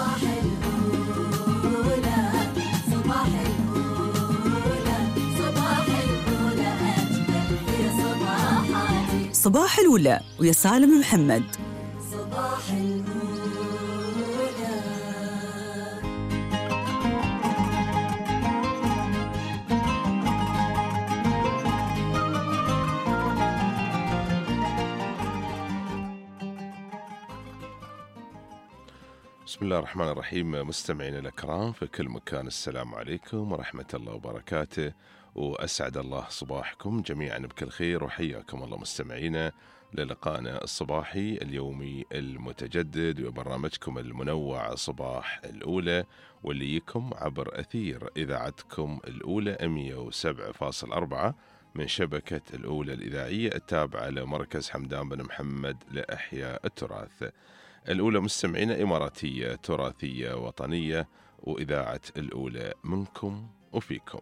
صباح الأولى ويا سالم محمد. صباح الأولى. بسم الله الرحمن الرحيم. مستمعينا الأكرام في كل مكان، السلام عليكم ورحمة الله وبركاته، وأسعد الله صباحكم جميعا بكل خير، وحياكم الله مستمعينا للقائنا الصباحي اليومي المتجدد وبرنامجكم المنوع صباح الأولى، واللي يكم عبر أثير إذاعتكم الأولى 107.4 من شبكة الأولى الإذاعية التابعة لمركز حمدان بن محمد لإحياء التراث. الأولى مستمعينا إماراتية تراثية وطنية، وإذاعة الأولى منكم وفيكم.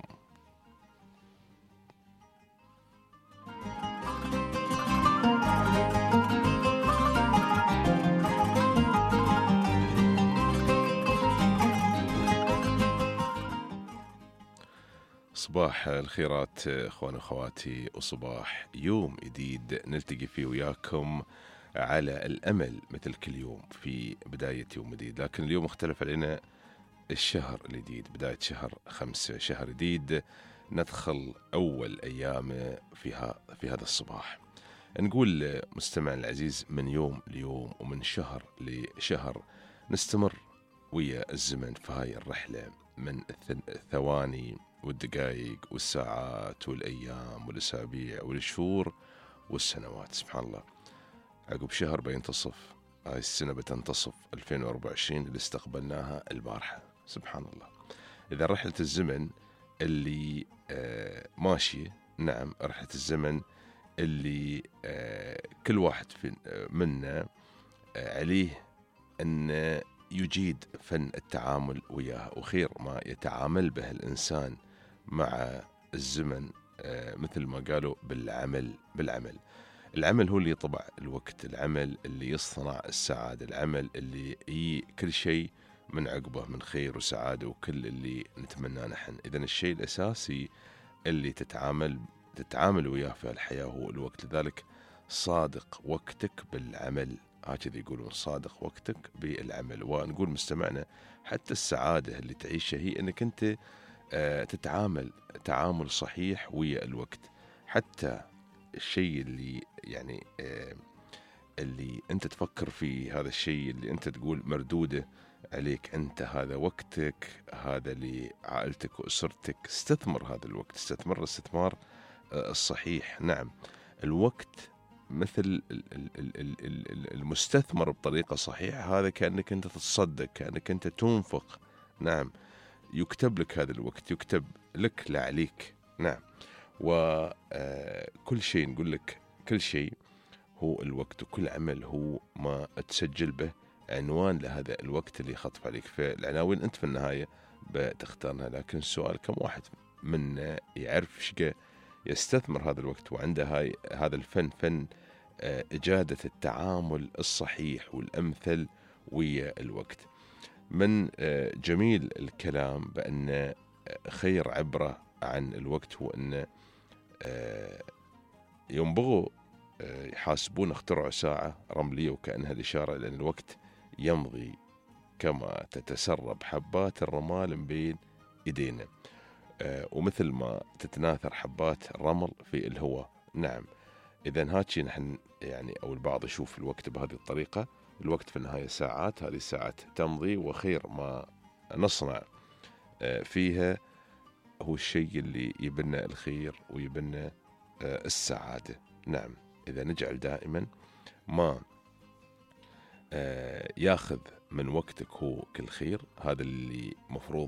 صباح الخيرات اخواني واخواتي، وصباح يوم جديد نلتقي فيه وياكم على الامل مثل كل يوم في بداية يوم جديد، لكن اليوم اختلف علينا الشهر الجديد، بداية شهر 5، شهر جديد ندخل اول ايام في هذا الصباح. نقول مستمعنا العزيز، من يوم ليوم ومن شهر لشهر نستمر ويا الزمن في هاي الرحلة من الثواني والدقائق والساعات والأيام والأسابيع والشهور والسنوات. سبحان الله، عقب شهر بينتصف هاي السنة، بتنتصف 2024 اللي استقبلناها البارحة. سبحان الله، إذا رحلة الزمن اللي ماشية، نعم رحلة الزمن اللي كل واحد منا عليه أن يجيد فن التعامل وياها، وخير ما يتعامل به الإنسان مع الزمن مثل ما قالوا بالعمل. العمل هو اللي يطبع الوقت، العمل اللي يصنع السعادة، العمل اللي كل شيء من عقبه من خير وسعادة وكل اللي نتمناه نحن. إذن الشيء الأساسي اللي تتعامل وياه في الحياة هو الوقت، لذلك صادق وقتك بالعمل، هكذا يقولون صادق وقتك بالعمل. ونقول مستمعنا حتى السعادة اللي تعيشها هي أنك أنت تتعامل تعامل صحيح ويا الوقت. حتى الشيء اللي يعني اللي أنت تفكر فيه، هذا الشيء اللي أنت تقول مردودة عليك أنت، هذا وقتك، هذا لعائلتك وأسرتك. استثمر هذا الوقت، استثمر الاستثمار الصحيح. نعم، الوقت مثل المستثمر بطريقة صحيحة، هذا كأنك أنت تتصدق، كأنك أنت تنفق. نعم، يكتب لك هذا الوقت، يكتب لك لا عليك. نعم، وكل شيء نقول لك، كل شيء هو الوقت، وكل عمل هو ما تسجل به عنوان لهذا الوقت اللي يخطف عليك. فالعناوين أنت في النهاية بتختارها، لكن السؤال كم واحد منا يعرف شقة يستثمر هذا الوقت وعنده هذا الفن، فن إجادة التعامل الصحيح والأمثل ويا الوقت. من جميل الكلام بأن خير عبرة عن الوقت هو أن يوم بغوا يحاسبون اخترعوا ساعة رملية، وكأنها الإشارة لأن الوقت يمضي كما تتسرب حبات الرمال من بين إيدينا، ومثل ما تتناثر حبات الرمل في الهواء. نعم، إذن هاتشي نحن يعني أو البعض يشوف الوقت بهذه الطريقة. الوقت في النهاية ساعات، هذه الساعات تمضي، وخير ما نصنع فيها هو الشيء اللي يبنى الخير ويبنى السعادة. نعم، إذا نجعل دائما ما ياخذ من وقتك هو كل خير، هذا اللي مفروض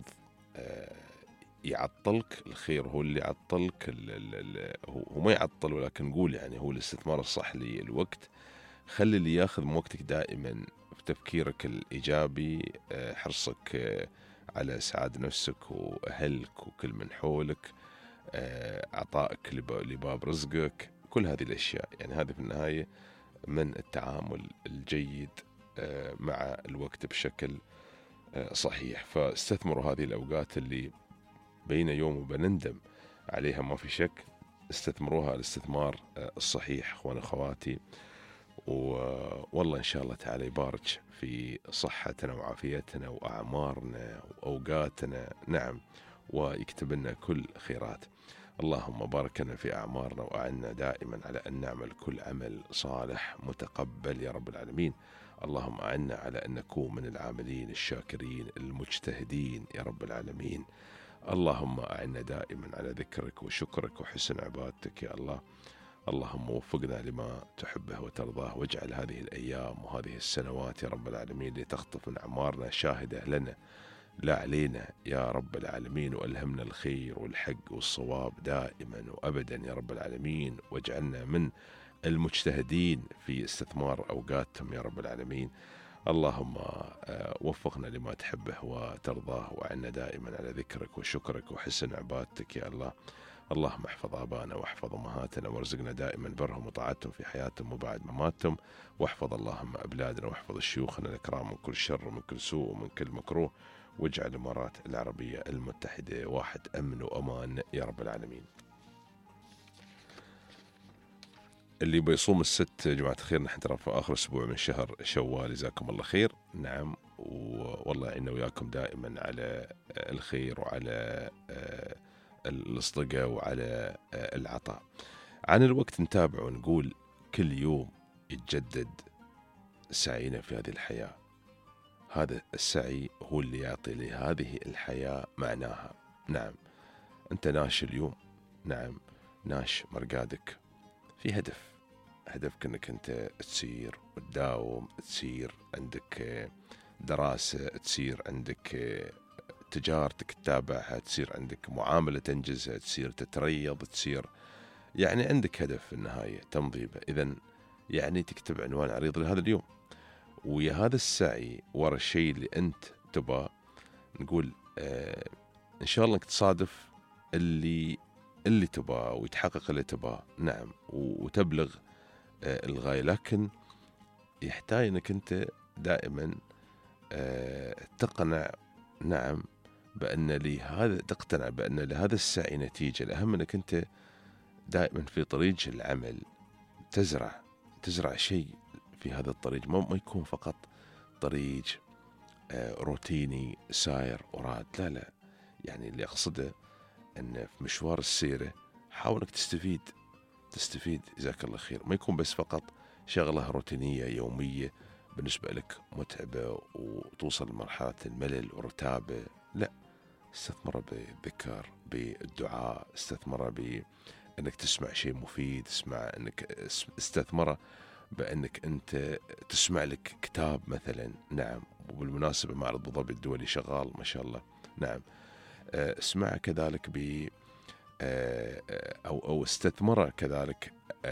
يعطلك. الخير هو اللي يعطلك، هو ما يعطل، ولكن نقول يعني هو الاستثمار الصح للوقت. خلي اللي ياخذ من وقتك دائما في تفكيرك الإيجابي، حرصك على سعادة نفسك وأهلك وكل من حولك، عطائك لباب رزقك، كل هذه الأشياء. يعني هذه في النهاية من التعامل الجيد مع الوقت بشكل صحيح. فاستثمروا هذه الأوقات اللي بين يوم وبنندم عليها ما في شك، استثمروها الاستثمار الصحيح اخواني اخواتي. والله ان شاء الله تعالى يبارك في صحتنا وعافيتنا واعمارنا واوقاتنا، نعم، ويكتب لنا كل خيرات. اللهم بارك لنا في اعمارنا واعنا دائما على ان نعمل كل عمل صالح متقبل يا رب العالمين. اللهم اعنا على ان نكون من العاملين الشاكرين المجتهدين يا رب العالمين. اللهم أعنا دائما على ذكرك وشكرك وحسن عبادتك يا الله. اللهم وفقنا لما تحبه وترضاه، واجعل هذه الأيام وهذه السنوات يا رب العالمين لتخطف من أعمارنا شاهدة لنا لا علينا يا رب العالمين، وألهمنا الخير والحق والصواب دائما وأبدا يا رب العالمين، واجعلنا من المجتهدين في استثمار أوقاتهم يا رب العالمين. اللهم وفقنا لما تحبه وترضاه، وعنا دائما على ذكرك وشكرك وحسن عبادتك يا الله. اللهم احفظ آباءنا واحفظ أمهاتنا، وارزقنا دائما برهم وطاعتهم في حياتهم وبعد مماتهم. واحفظ اللهم أبلادنا واحفظ شيوخنا الأكرام من كل شر ومن كل سوء ومن كل مكروه، واجعل الإمارات العربية المتحدة واحد أمن وأمان يا رب العالمين. اللي بيصوم الست يا جماعة الخير، نحن ترى في آخر أسبوع من شهر شوال، جزاكم الله خير. نعم، والله يعيننا وياكم دائما على الخير وعلى الأصدقاء وعلى العطاء. عن الوقت نتابع ونقول كل يوم يتجدد سعينا في هذه الحياة. هذا السعي هو اللي يعطي لهذه الحياة معناها. نعم، أنت ناش اليوم، نعم، ناش مرقادك في هدفك أنك أنت تسير وتداوم، تسير عندك دراسة، تسير عندك تجارتك تتابعها، تصير عندك معاملة تنجزها، تصير تتريض، تصير يعني عندك هدف في النهاية تمضي به. إذن يعني تكتب عنوان عريض لهذا اليوم، ويا هذا السعي ورا الشيء اللي أنت تبغى، نقول إن شاء الله أنك تصادف اللي تبغاه ويتحقق اللي تبغاه، نعم، وتبلغ الغاية. لكن يحتاج أنك أنت دائما تقنع، نعم، تقتنع بأن لهذا السعي نتيجة. الأهم أنك أنت دائما في طريق العمل تزرع شيء في هذا الطريق، ما يكون فقط طريق روتيني ساير وراد، لا، يعني اللي أقصده أن في مشوار السيرة حاول أنك تستفيد جزاك الله خير، ما يكون بس فقط شغلة روتينية يومية بالنسبة لك متعبة وتوصل لمرحلة الملل والرتابة. لا، استثمر بالذكر، بالدعاء، استثمر بأنك تسمع شيء مفيد، استثمر بأنك أنت تسمع لك كتاب مثلا. نعم، وبالمناسبة معرض أبو ظبي الدولي شغال ما شاء الله. نعم، اسمع كذلك أو استثمر كذلك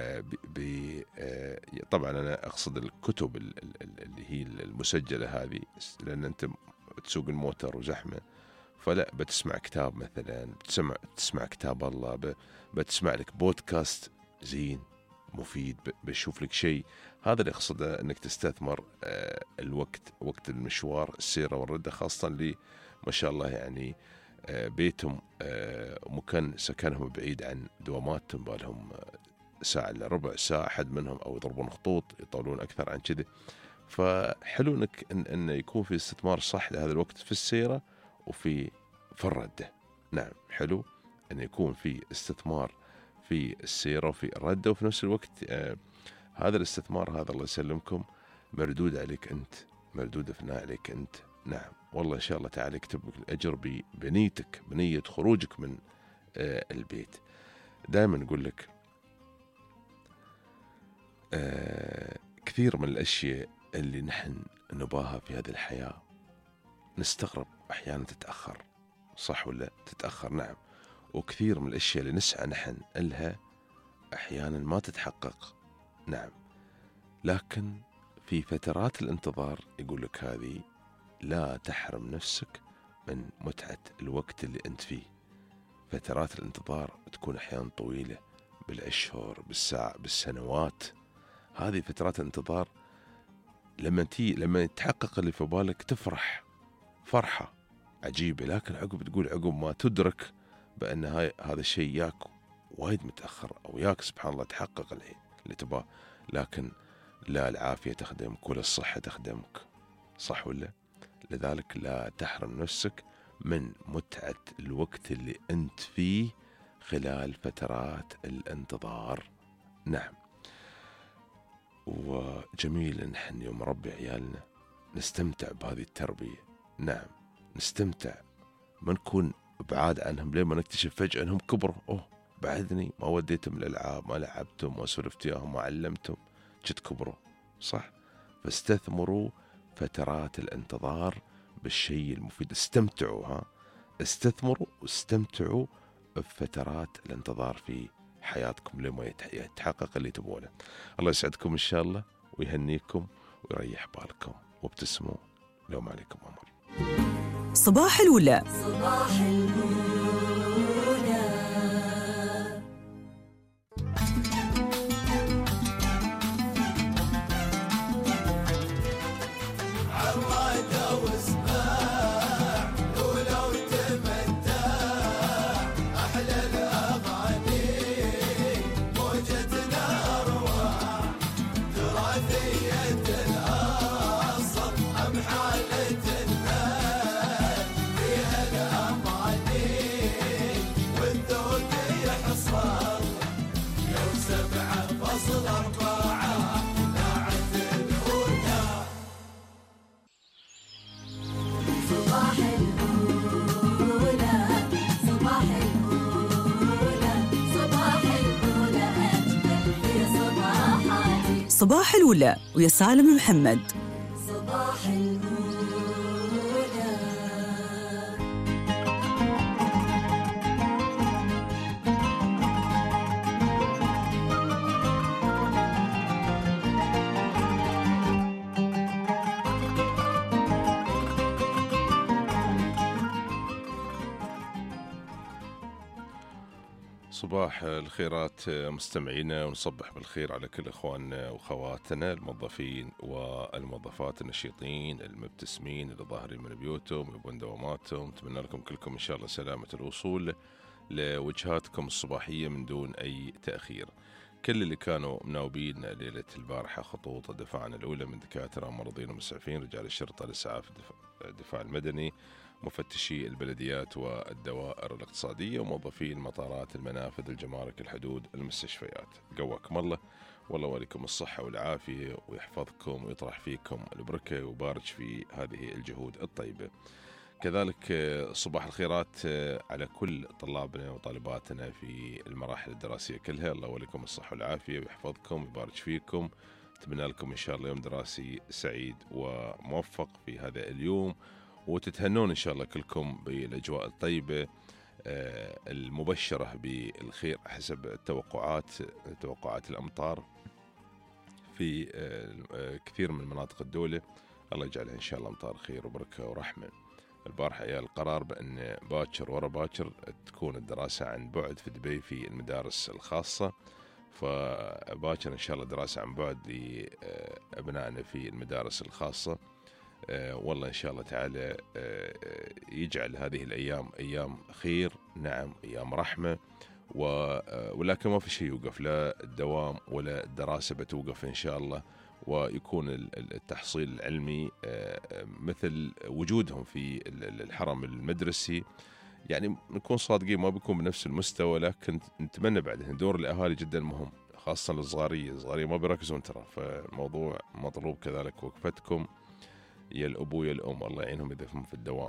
طبعا أنا أقصد الكتب اللي هي المسجلة هذه، لأن أنت تسوق الموتر وزحمة، فلا بتسمع كتاب مثلا، بتسمع كتاب الله، بتسمع لك بودكاست زين مفيد، بشوف لك شيء. هذا اللي أقصده، أنك تستثمر وقت المشوار السيرة والردة، خاصة اللي ما شاء الله يعني بيتهم مكان سكنهم بعيد عن دواماتهم، بالهم ساعة إلا ربع ساعة أحد منهم، أو يضربون خطوط يطولون أكثر عن كذا. فحلو إنك إن يكون في استثمار صح لهذا الوقت في السيرة وفي الردة. نعم، حلو أن يكون في استثمار في السيرة وفي الردة، وفي نفس الوقت هذا الاستثمار هذا الله يسلمكم مردود عليك أنت، مردود ثناء عليك أنت. نعم، والله إن شاء الله تعالى يكتب لك الأجر بنيتك، بنية خروجك من البيت. دائما نقول لك كثير من الأشياء اللي نحن نباها في هذه الحياة نستغرب أحيانا تتأخر، صح ولا تتأخر؟ نعم، وكثير من الأشياء اللي نسعى نحن لها أحيانا ما تتحقق. نعم، لكن في فترات الانتظار يقول لك هذه لا تحرم نفسك من متعة الوقت اللي أنت فيه. فترات الانتظار تكون أحيانا طويلة، بالأشهر، بالساعة، بالسنوات. هذه فترات الانتظار لما يتحقق اللي في بالك تفرح، فرحة عجيبة، لكن عقب ما تدرك بأن هذا الشيء ياك وايد متأخر، أو ياك سبحان الله تحقق اللي تباه، لكن لا العافية تخدمك ولا الصحة تخدمك، صح ولا؟ لذلك لا تحرم نفسك من متعة الوقت اللي أنت فيه خلال فترات الانتظار. نعم، وجميل أن نحن يوم ربي عيالنا نستمتع بهذه التربية. نعم، نستمتع، ما نكون بعاد عنهم لين ما نكتشف فجأة أنهم كبروا. بعدني ما وديتهم الألعاب، ما لعبتهم، ما سولفت وياهم، ما علمتهم، جد كبروا، صح؟ فاستثمروا فترات الانتظار بالشيء المفيد، استثمروا واستمتعوا بفترات الانتظار في حياتكم لما يتحقق اللي تبونه. الله يسعدكم إن شاء الله ويهنيكم ويريح بالكم، وابتسموا لو ما عليكم أمر. صباح الولا. صباح الولا. صباح الولا ويا سالم محمد. صباح الولا. صباح الخيرات مستمعينا، ونصبح بالخير على كل إخواننا وخواتنا الموظفين والموظفات النشيطين المبتسمين اللي ظاهرين من بيوتهم يبون دواماتهم. نتمنى لكم كلكم إن شاء الله سلامة الوصول لوجهاتكم الصباحية من دون أي تأخير. كل اللي كانوا مناوبين ليلة البارحة خطوط الدفاعنا الأولى من دكاترة وممرضين ومسعفين، رجال الشرطة، الإسعاف، الدفاع المدني، مفتشي البلديات والدوائر الاقتصادية، وموظفي المطارات، المنافذ، الجمارك، الحدود، المستشفيات، قواكم الله، والله وليكم الصحة والعافية ويحفظكم ويطرح فيكم البركة ويبارك في هذه الجهود الطيبة. كذلك صباح الخيرات على كل طلابنا وطالباتنا في المراحل الدراسية كلها، الله وليكم الصحة والعافية ويحفظكم ويبارك فيكم. أتمنى لكم إن شاء الله يوم دراسي سعيد وموفق في هذا اليوم، وتتهنون إن شاء الله كلكم بالأجواء الطيبة المبشرة بالخير حسب توقعات الأمطار في كثير من مناطق الدولة. الله يجعلها إن شاء الله أمطار خير وبركة ورحمة. البارحة يا القرار بأن باكر ورا باكر تكون الدراسة عن بعد في دبي في المدارس الخاصة، فباكر إن شاء الله دراسة عن بعد لأبنائنا في المدارس الخاصة. والله إن شاء الله تعالى يجعل هذه الأيام أيام خير، نعم أيام رحمة، ولكن ما في شيء يوقف، لا الدوام ولا الدراسة بتوقف إن شاء الله، ويكون التحصيل العلمي مثل وجودهم في الحرم المدرسي. يعني نكون صادقين ما بيكون بنفس المستوى، لكن نتمنى بعدها دور الأهالي جدا مهم، خاصة الصغارية ما بيركزون ترى، فالموضوع مطلوب كذلك وقفتكم يا الأبو يا الأم، الله يعينهم إذا هم في الدوام.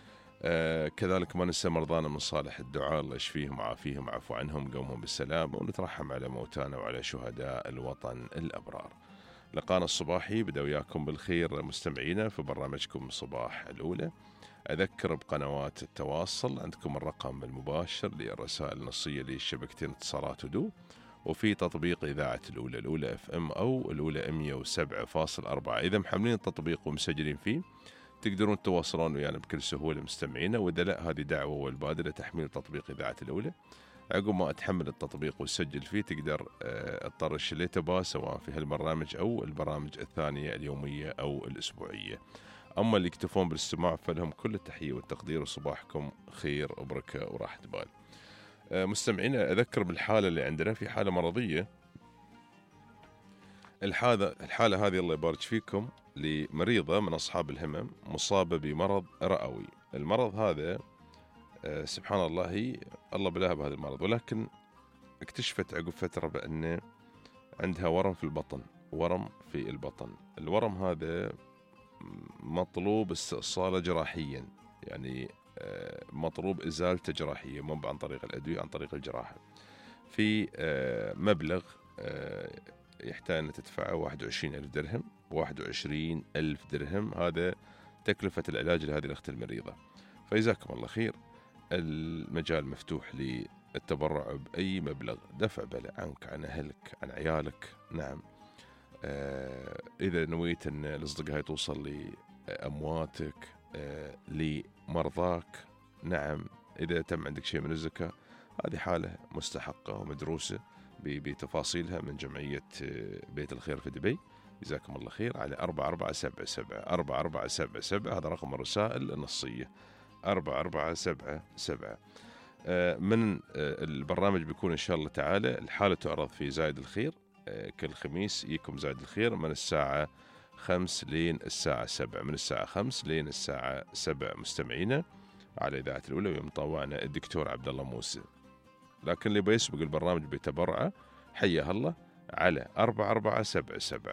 كذلك ما ننسى مرضانا من صالح الدعاء، الله يشفيهم وعافيهم وعفو عنهم، قومهم بالسلام، ونترحم على موتانا وعلى شهداء الوطن الأبرار. لقانا الصباحي بدأ وياكم بالخير مستمعينا في برنامجكم صباح الأولى. أذكر بقنوات التواصل، عندكم الرقم المباشر للرسائل النصية لشبكتين اتصالات ودو، وفي تطبيق إذاعة الأولى FM أو الأولى 107.4. إذا محملين التطبيق ومسجلين فيه تقدرون تواصلون ويانا بكل سهولة مستمعينا، وإذا لا هذه دعوة والبادرة تحميل تطبيق إذاعة الأولى. عقب ما تحمل التطبيق وتسجل فيه تقدر تطرش اللي تباه سواء في هالبرنامج أو البرامج الثانية اليومية أو الأسبوعية. أما اللي يكتفون بالاستماع فلهم كل التحية والتقدير، وصباحكم خير وبركة وراحة بال. مستمعينا، أذكر بالحالة اللي عندنا، في حالة مرضية. الحالة هذه الله يبارك فيكم لمريضة من أصحاب الهمم مصابة بمرض رئوي. المرض هذا سبحان الله، هي الله بلاها بهذا المرض، ولكن اكتشفت عقب فترة بأن عندها ورم في البطن. ورم في البطن، الورم هذا مطلوب استئصاله جراحيا، يعني مطلوب إزالته جراحيا، مو عن طريق الأدوية، عن طريق الجراحة. في مبلغ يحتاج أن تدفعه 21,000 درهم. 21,000 درهم هذا تكلفة العلاج لهذه الأخت المريضة. فجزاكم الله خير، المجال مفتوح للتبرع بأي مبلغ، دفع بلا عنك، عن أهلك، عن عيالك. نعم، إذا نويت أن الأصدقاء هاي توصل لأمواتك، لمرضاك. نعم، إذا تم عندك شيء من الزكاة، هذه حالة مستحقة ومدروسة بتفاصيلها من جمعية بيت الخير في دبي. جزاكم الله خير. على 4477 4477، هذا رقم الرسائل النصية 4477. من البرنامج بيكون إن شاء الله تعالى الحالة تعرض في زايد الخير كل خميس. يكم زايد الخير من الساعة 5 لين الساعة 7، من الساعة 5 لين الساعة 7 مستمعينا على إذاعة الأولى، ويمطوعنا الدكتور عبد الله موسى. لكن اللي بيسبق البرنامج بتبرعه حياه الله على 4477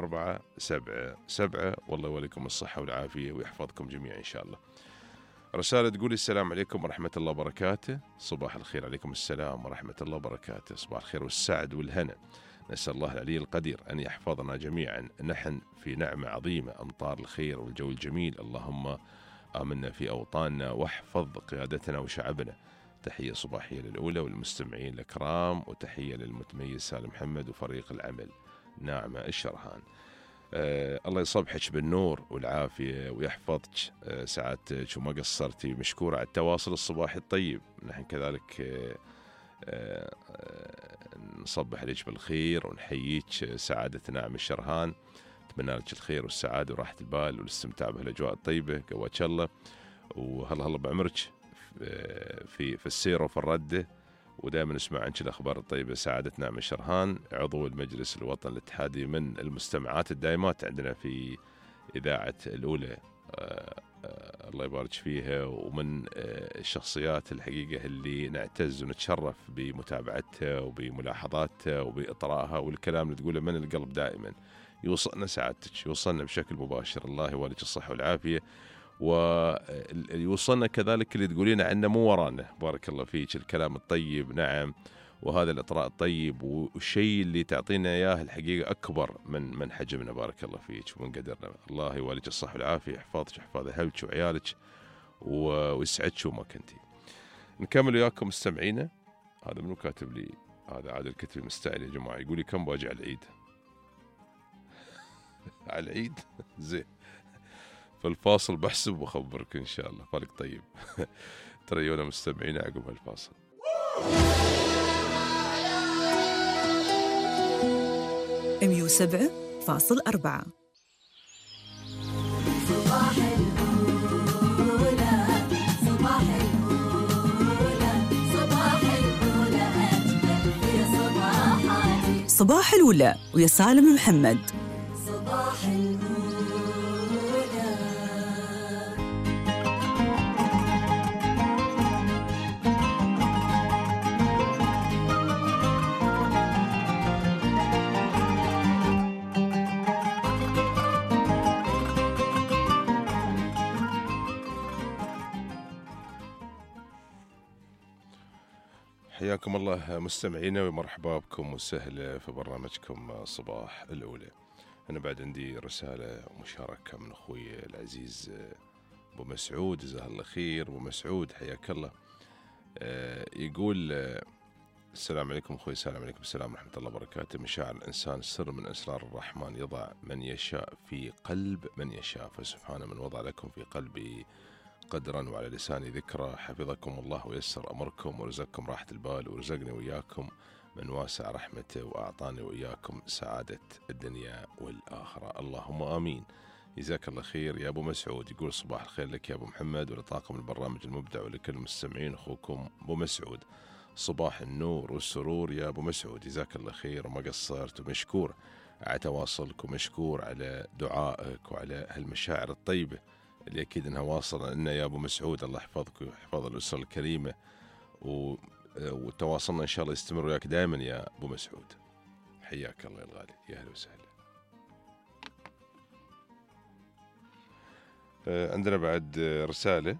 4477. والله يوليكم الصحة والعافية ويحفظكم جميعا إن شاء الله. رسالة تقول: السلام عليكم ورحمة الله وبركاته. صباح الخير. عليكم السلام ورحمة الله وبركاته. صباح الخير والسعد والهنا. نسأل الله العلي القدير أن يحفظنا جميعا. نحن في نعمة عظيمة، أمطار الخير والجو الجميل. اللهم آمنا في أوطاننا واحفظ قيادتنا وشعبنا. تحية صباحية للأولى والمستمعين الكرام، وتحية للمتميز سالم محمد وفريق العمل ناعمة الشرهان. الله يصبحك بالنور والعافية ويحفظك سعادتك، وما قصرتي. مشكورة على التواصل الصباحي الطيب. نحن كذلك نصبح عليك بالخير ونحييك سعادة ناعم الشرهان. أتمنى لك الخير والسعادة وراحة البال والاستمتاع بهالأجواء الطيبة. قواك الله، وهلا بعمرك في السير وفي الردة، ودائما نسمع عنك الأخبار الطيبة. سعادة ناعم الشرهان، عضو المجلس الوطني الاتحادي، من المستمعات الدائمات عندنا في إذاعة الأولى. الله يبارك فيها، ومن الشخصيات الحقيقة اللي نعتز ونتشرف بمتابعتها وبملاحظاتها وبإطرائها، والكلام اللي تقوله من القلب دائما يوصلنا سعادتك، يوصلنا بشكل مباشر. الله يواليك الصحة والعافية، ويوصلنا كذلك اللي تقولين عنه مو ورانا. بارك الله فيك، الكلام الطيب. نعم، وهذا الإطراء الطيب والشيء اللي تعطينا إياه الحقيقة أكبر من حجمنا. بارك الله فيك ومن قدرنا. الله يواليك الصحة والعافية، يحفظك، يحفظ أهلك وعيالك ويسعدك وما كنتي. نكمل وياكم مستمعينا. هذا منو كاتب لي؟ هذا عادل كتبي مستعجل يا جماعة، يقول لي كم باجي على العيد؟ على العيد زين، فالفاصل بحسب وأخبرك إن شاء الله. بالك طيب. تريونا مستمعين عقب هالفاصل. 107.4. صباح الأولى، صباح الأولى، صباح الأولى أجمل في صباحاتي. صباح الأولى ويا سالم محمد. صباح الأولى. حياكم الله مستمعينا، ومرحبا بكم وسهلا في برنامجكم صباح الأولى. أنا بعد عندي رسالة ومشاركة من أخوي العزيز أبو مسعود، جزاه الله خير. أبو مسعود حياك الله. يقول: السلام عليكم أخوي. السلام عليكم السلام ورحمة الله وبركاته. مشاعر الإنسان سر من أسرار الرحمن، يضع من يشاء في قلب من يشاء، فسبحان من وضع لكم في قلبي قدرا وعلى لساني ذكرى. حفظكم الله ويسر أمركم ورزقكم راحة البال، ورزقني وإياكم من واسع رحمته، وأعطاني وإياكم سعادة الدنيا والآخرة. اللهم آمين جزاك الله خير يا أبو مسعود. يقول صباح الخير لك يا أبو محمد ولطاقم البرنامج المبدع ولكل المستمعين، أخوكم أبو مسعود. صباح النور والسرور يا أبو مسعود، جزاك الله خير وما قصرت، ومشكور على تواصلك ومشكور على دعائك وعلى هالمشاعر الطيبة اللي أكيد أنها واصلة لنا يا أبو مسعود. الله يحفظك ويحفظ الأسرة الكريمة، وتواصلنا إن شاء الله يستمر وياك دائما يا أبو مسعود. حياك الله يا الغالي، يا أهلا وسهلا. عندنا بعد رسالة،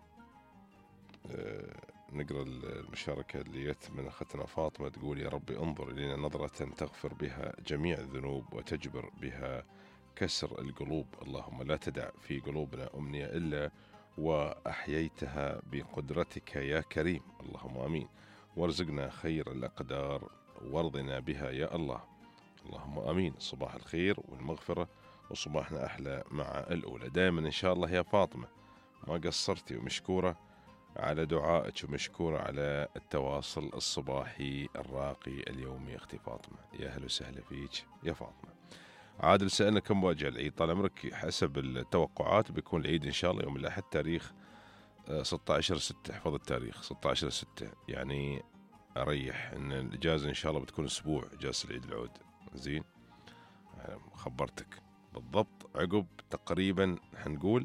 نقرأ المشاركة اللي جت من أختنا فاطمة. تقول: يا ربي انظر إلينا نظرة تغفر بها جميع الذنوب وتجبر بها كسر القلوب، اللهم لا تدع في قلوبنا أمنية إلا وأحييتها بقدرتك يا كريم، اللهم آمين. وارزقنا خير الأقدار وارضنا بها يا الله، اللهم آمين. صباح الخير والمغفرة وصباحنا أحلى مع الأولى. دائما إن شاء الله يا فاطمة ما قصرتي، ومشكورة على دعائك ومشكورة على التواصل الصباحي الراقي اليومي أختي فاطمة. يا أهلا وسهلا فيك يا فاطمة. عادل سألنا كم وجه العيد؟ طال عمرك حسب التوقعات بيكون العيد إن شاء الله يوم الأحد تاريخ 16/6. احفظ التاريخ 16/6، يعني أريح إن الإجازة إن شاء الله بتكون أسبوع إجازة العيد العود. زين، خبرتك بالضبط عقب تقريبا حنقول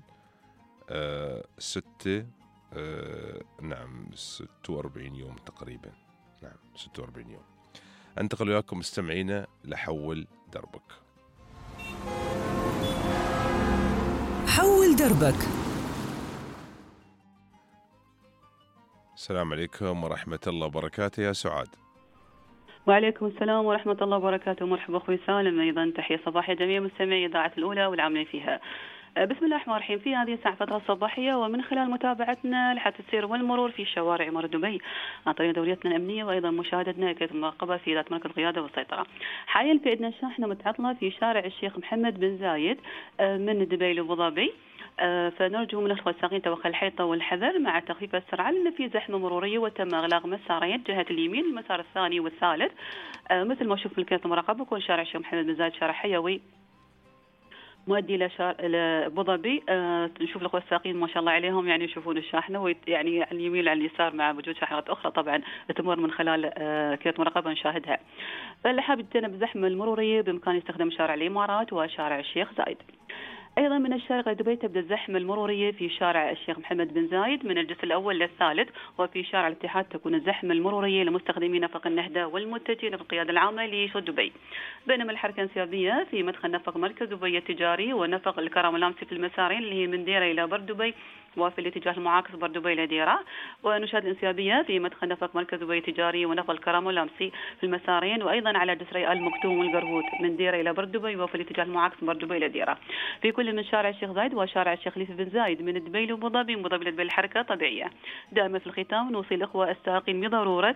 46 يوم تقريبا. نعم 46 يوم. انتقل وياكم مستمعينا لحول دربك. حول دربك. السلام عليكم ورحمة الله وبركاته يا سعاد. وعليكم السلام ورحمة الله وبركاته. مرحبا أخوي سالم، أيضا تحية صباحية جميع مستمعي إذاعة الأولى والعاملين فيها. بسم الله الرحمن الرحيم. في هذه الساعة فترة صباحية، ومن خلال متابعتنا لحادث السير والمرور في شوارع مر دبي عن طريق دوريتنا الأمنية، وأيضا مشاهدتنا كيف المراقبة في ذات مركز القيادة والسيطرة. حاليا في عندنا شاحنة متعطلة في شارع الشيخ محمد بن زايد من دبي لأبو ظبي، فنرجو من الأخوة الساقين توخي الحيطة والحذر مع تخفيف السرعة، لأن في زحمة مرورية وتم إغلاق مسارين جهة اليمين المسار الثاني والثالث. مثل ما نشوف في الكاميرا المراقبة يكون شارع الشيخ محمد بن زايد شارع حيوي مؤدي إلى أبو ظبي. نشوف الأخوة الساقين ما شاء الله عليهم يعني يشوفون الشاحنة، يعني على اليمين على اليسار مع وجود شاحنات أخرى طبعا تمر من خلال كاميرا مراقبة نشاهدها. فاللي حاب يتجنب الزحمة المرورية بإمكانه يستخدم شارع الإمارات وشارع الشيخ زايد. أيضا من الشارقة دبي تبدأ الزحمة المرورية في شارع الشيخ محمد بن زايد من الجسر الأول للثالث، وفي شارع الاتحاد تكون الزحمة المرورية لمستخدمي نفق النهدة والمتجهين في القيادة العامة لشط دبي. بينما الحركة الانسيابية في مدخل نفق مركز دبي التجاري ونفق الكرم اللامسي في المسارين اللي هي من ديرة إلى بر دبي وفي الاتجاه المعاكس بر دبي إلى ديرة. ونشاهد الانسيابية في مدخل نفق مركز دبي التجاري ونفق الكرم اللامسي في المسارين، وأيضا على جسري المكتوم والقربوط من ديرة إلى بر دبي وفي الاتجاه المعاكس بر دبي إلى ديرة. في كل من شارع الشيخ زايد وشارع الشيخ خليفة بن زايد من دبي لأبو ظبي من أبو ظبي لدبي الحركة طبيعية. دائما في الختام نوصي الأخوة السائقين بضرورة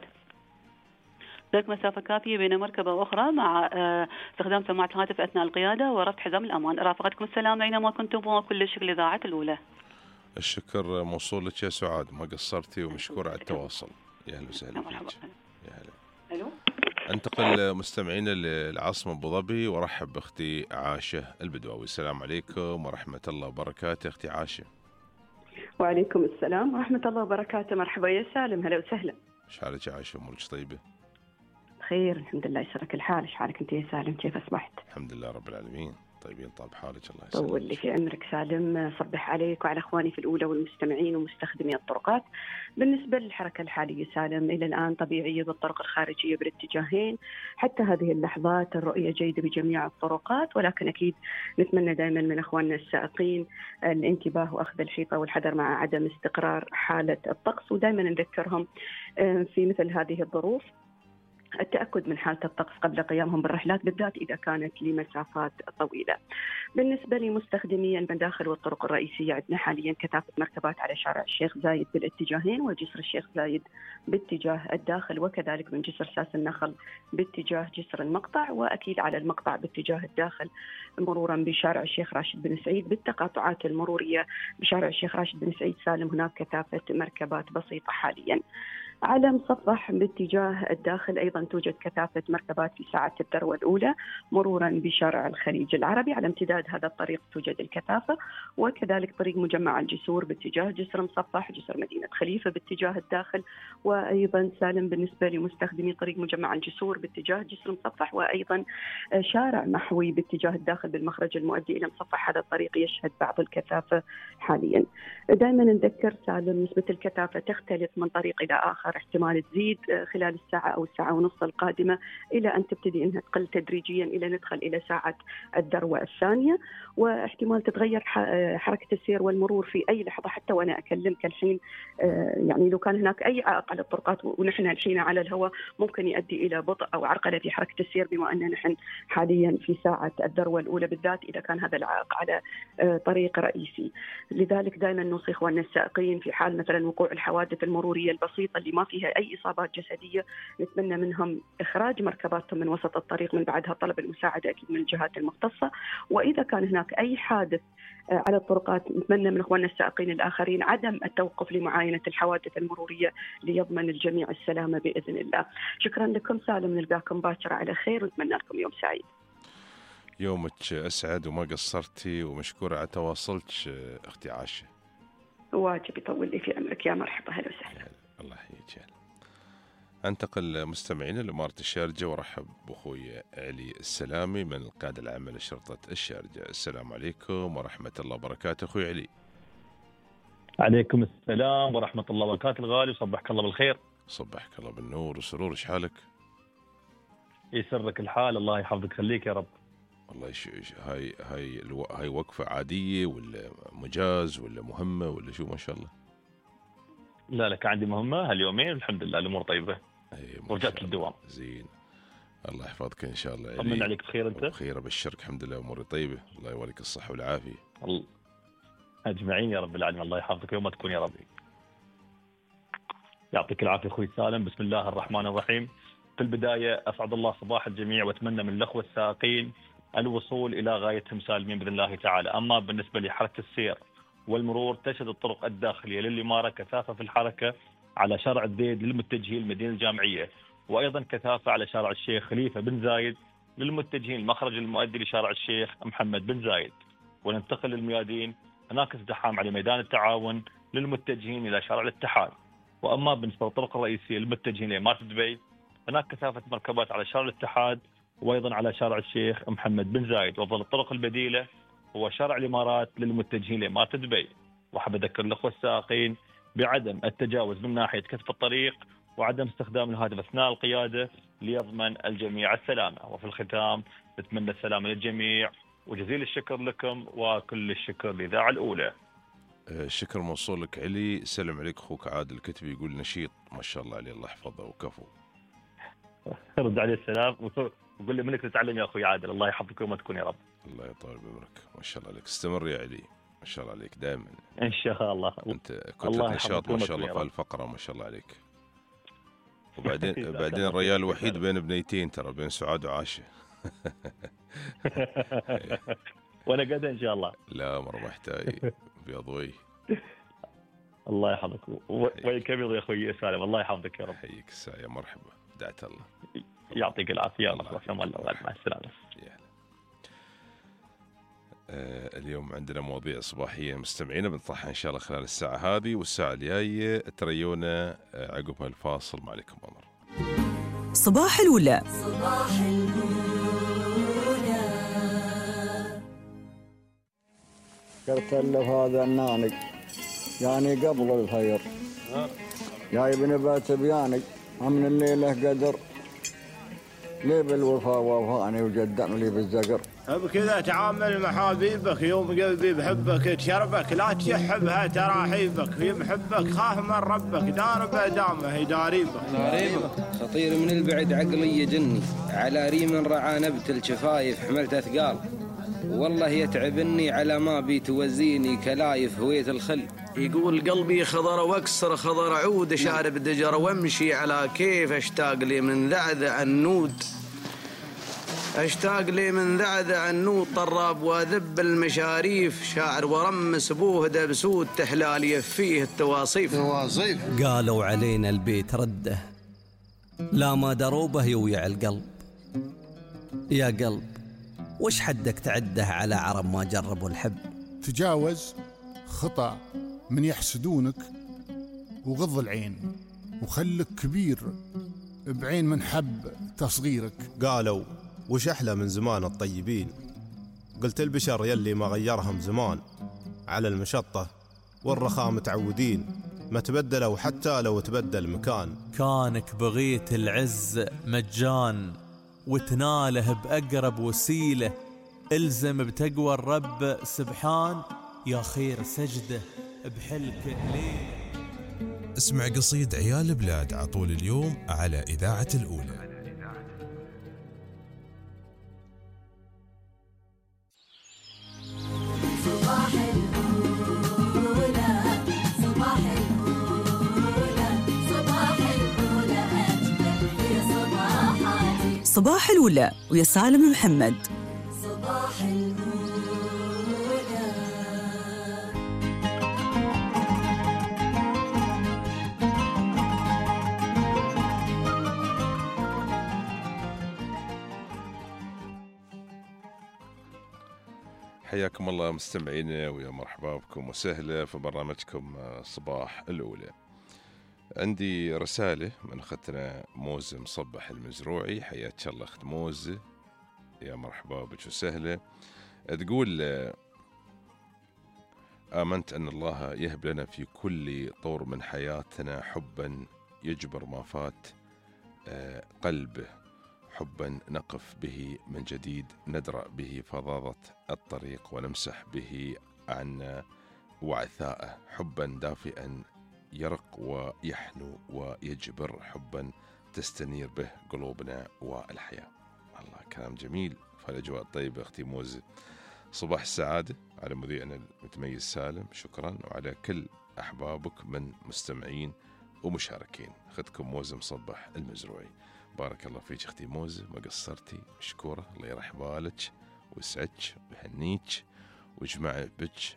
ترك مسافة كافية بين مركبة وأخرى مع استخدام سماعة الهاتف أثناء القيادة وربط حزام الأمان. رافقتكم السلام أينما كنتم وكل الشكر لإذاعة الأولى. الشكر موصول لك يا سعاد، ما قصرتي ومشكور على التواصل. يا أهلا وسهلا فيك. يا هلا. ألو. انتقل مستمعينا للعاصمة أبو ظبي وارحب بأختي عاشة البدواوي. السلام عليكم ورحمة الله وبركاته أختي عاشة. وعليكم السلام ورحمة الله وبركاته. مرحبا يا سالم، هلا وسهلا. ايش حالك يا عاشة؟ أمورك طيبة؟ خير الحمد لله، يسرك الحال. ايش حالك انت يا سالم؟ كيف اصبحت؟ الحمد لله رب العالمين طيبين. طاب حالك الله يسلمك. طول لي في عمرك سالم. صبح عليك وعلى اخواني في الاولى والمستمعين ومستخدمي الطرقات. بالنسبه للحركه الحاليه سالم الى الان طبيعيه بالطرق الخارجيه بالاتجاهين، حتى هذه اللحظات الرؤيه جيده بجميع الطرقات، ولكن اكيد نتمنى دائما من اخواننا السائقين الانتباه واخذ الحيطه والحذر مع عدم استقرار حاله الطقس، ودائما نذكرهم في مثل هذه الظروف التأكد من حالة الطقس قبل قيامهم بالرحلات، بالذات إذا كانت لمسافات طويلة. بالنسبة لمستخدمي المداخل والطرق الرئيسية عندنا حاليا كثافة مركبات على شارع الشيخ زايد بالاتجاهين وجسر الشيخ زايد باتجاه الداخل، وكذلك من جسر ساس النخل باتجاه جسر المقطع، وأكيد على المقطع باتجاه الداخل مرورا بشارع الشيخ راشد بن سعيد. بالتقاطعات المرورية بشارع الشيخ راشد بن سعيد سالم هناك كثافة مركبات بسيطة حاليا. على مصفح باتجاه الداخل أيضا توجد كثافة مركبات في ساعة الذروة الأولى مرورا بشارع الخليج العربي. على امتداد هذا الطريق توجد الكثافة، وكذلك طريق مجمع الجسور باتجاه جسر مصفح، جسر مدينة خليفة باتجاه الداخل، وأيضا سالم بالنسبة لمستخدمي طريق مجمع الجسور باتجاه جسر مصفح، وأيضا شارع محوي باتجاه الداخل بالمخرج المؤدي إلى مصفح. هذا الطريق يشهد بعض الكثافة حاليا. دائما نذكر سالم نسبة الكثافة تختلف من طريق إلى آخر، احتمال تزيد خلال الساعة أو الساعة ونص القادمة إلى أن تبتدي أنها تقل تدريجيا إلى ندخل إلى ساعة الذروة الثانية، واحتمال تتغير حركة السير والمرور في أي لحظة. حتى وأنا أكلمك الحين يعني لو كان هناك أي عائق على الطرقات ونحن الحين على الهواء ممكن يؤدي إلى بطء أو عرقلة في حركة السير، بما أن نحن حاليا في ساعة الذروة الأولى بالذات إذا كان هذا العائق على طريق رئيسي. لذلك دائما نوصي إخواننا السائقين في حال مثلا وقوع الحوادث المرورية البسيطة اللي ما فيها أي إصابات جسدية، نتمنى منهم إخراج مركباتهم من وسط الطريق، من بعدها طلب المساعدة أكيد من الجهات المختصة. وإذا كان هناك أي حادث على الطرقات نتمنى من إخواننا السائقين الآخرين عدم التوقف لمعاينة الحوادث المرورية ليضمن الجميع السلامة بإذن الله. شكرا لكم سالم، نلقاكم باكر على خير ونتمنى لكم يوم سعيد. يومك أسعد وما قصرتي، ومشكورة على تواصلك أختي عاشة. واجب يطول لي في عمرك، يا مرحبا، هلا وسهلا. الله يحييك. أنتقل مستمعينا لإمارة الشارجة وأرحب بأخوي علي السلامي من القيادة العامة لشرطة الشارجة. السلام عليكم ورحمة الله وبركاته أخوي علي. عليكم السلام ورحمة الله وبركاته الغالي، وصبحك الله بالخير. صبحك الله بالنور والسرور، إيش حالك؟ يسرك الحال، الله يحفظك خليك يا رب. والله هاي وقفة عادية ولا مجاز ولا مهمة ولا شو؟ ما شاء الله. لا لك عندي مهمة هاليومين الحمد لله، الأمور طيبة ورجعت للدوام. زين، الله يحفظك إن شاء الله. طمن عليك بخير أنت؟ بخير أبشرك الحمد لله، أموري طيبة، الله يوريك الصحة والعافية. الله أجمعين يا رب العالمين، الله يحفظك يوم ما تكون يا رب. يعطيك العافية أخوي سالم. بسم الله الرحمن الرحيم. في البداية أسعد الله صباح الجميع، وأتمنى من الأخوة السائقين الوصول إلى غايتهم سالمين بإذن الله تعالى. أما بالنسبة لحركة السير والمرور، تشهد الطرق الداخلية للإمارة كثافة في الحركة على شارع الزيد للمتجهين المدينة الجامعية، وأيضا كثافة على شارع الشيخ خليفة بن زايد للمتجهين المخرج المؤدي لشارع الشيخ محمد بن زايد. وننتقل للميادين، هناك ازدحام على ميدان التعاون للمتجهين إلى شارع الاتحاد. وأما بالنسبة للطرق الرئيسية للمتجهين لإمارة دبي، هناك كثافة مركبات على شارع الاتحاد وأيضا على شارع الشيخ محمد بن زايد. وأفضل الطرق البديلة هو شارع الإمارات للمتجهين لإمارة دبي. وأحب أذكر الأخوة السائقين بعدم التجاوز من ناحية كثف الطريق وعدم استخدام الهاتف أثناء القيادة ليضمن الجميع السلامة. وفي الختام نتمنى السلامة للجميع، وجزيل الشكر لكم وكل الشكر للإذاعة الأولى. الشكر موصول لك علي. سلم عليك أخوك عادل الكتبي، يقول نشيط ما شاء الله عليه، الله يحفظه وكفو. رد عليه السلام وقول لي منك تتعلم يا أخوي عادل، الله يحفظك وما تكون يا رب. الله يطول بعمرك، ما شاء الله عليك، استمر يا علي، ما شاء الله عليك دائما إن شاء الله. أنت كتلة نشاط ما شاء الله في الفقرة، ما شاء الله عليك. وبعدين الريال الوحيد بين بنيتين ترى، بين سعاد وعاشة. وأنا قد إن شاء الله. لا مرة محتاج بيضوي. الله يحفظك ويكمل يا أخوي سالم، الله يحفظك يا رب. حيك الساعة، مرحبا، دعت الله. يعطيك العافية، الله مع السلامة. اليوم عندنا مواضيع صباحية مستمعين بنطرحها إن شاء الله خلال الساعة هذه والساعة الجاية، تريونا عقب الفاصل. ما عليكم أمر. صباح الأولى. صباح الأولى. قلت له هذا الناني يعني قبل الخير، يا ابن بات بياني من الليلة قدر، لي بالوفا وفاني وجدم لي بالزقر. بكذا تعامل مع حبيبك، يوم قلبي بحبك تشربك، لا تشحبها تراحيبك، في محبك خاف من ربك، دار بدامه يداريبك. خطير من البعد عقلي يجني، على ريم رعى نبت الشفايف حملت أثقال، والله يتعبني على ما بيتوزيني كلايف هوية الخل. يقول قلبي خضر واكسر خضر عود، شارب دجر وامشي على كيف اشتاق لي من ذعذع النود. اشتاق لي من ذعذع النوط طراب واذب المشاريف، شاعر ورمس بوه دبسود تحلالي فيه التواصيف. قالوا علينا البيت رده، لا ما دروبه يويع القلب. يا قلب وش حدك تعده على عرب ما جربوا الحب؟ تجاوز خطأ من يحسدونك وغض العين، وخلك كبير بعين من حب تصغيرك. قالوا وش أحلى من زمان الطيبين، قلت البشر يلي ما غيرهم زمان، على المشطة والرخاء متعودين، ما تبدلوا حتى لو تبدل مكان. كانك بغيت العز مجان وتناله بأقرب وسيلة، الزم بتقوى الرب سبحان، يا خير سجده بحلك ليلة. اسمع قصيد عيال بلاد عطول اليوم على إذاعة الأولى. صباح الأولى صباح الأولى صباح الأولى أجمل في صباحاتي. صباح الأولى ويا سالم محمد. صباح الأولى. حياكم الله مستمعينا ويا مرحبا بكم وسهلا في برنامجكم صباح الأولى. عندي رسالة من أختنا موزة مصبح المزروعي، حياك الله أخت موزة، يا مرحبا بك وسهلا. تقول آمنت أن الله يهب لنا في كل طور من حياتنا حبا يجبر ما فات قلبه، حبا نقف به من جديد، ندرأ به فظاظة الطريق ونمسح به عنا وعثاءه، حبا دافئا يرق ويحنو ويجبر، حبا تستنير به قلوبنا والحياة. الله كلام جميل في الأجواء الطيبة أختي موزة. صباح السعادة على مذيعنا المتميز سالم، شكرا، وعلى كل أحبابك من مستمعين ومشاركين. أختكم موزة مصبح المزروعي. بارك الله فيك اختي موزة، ما قصرتي، مشكورة، الله يرحم بالك ويسعدك ويهنيك ويجمع بك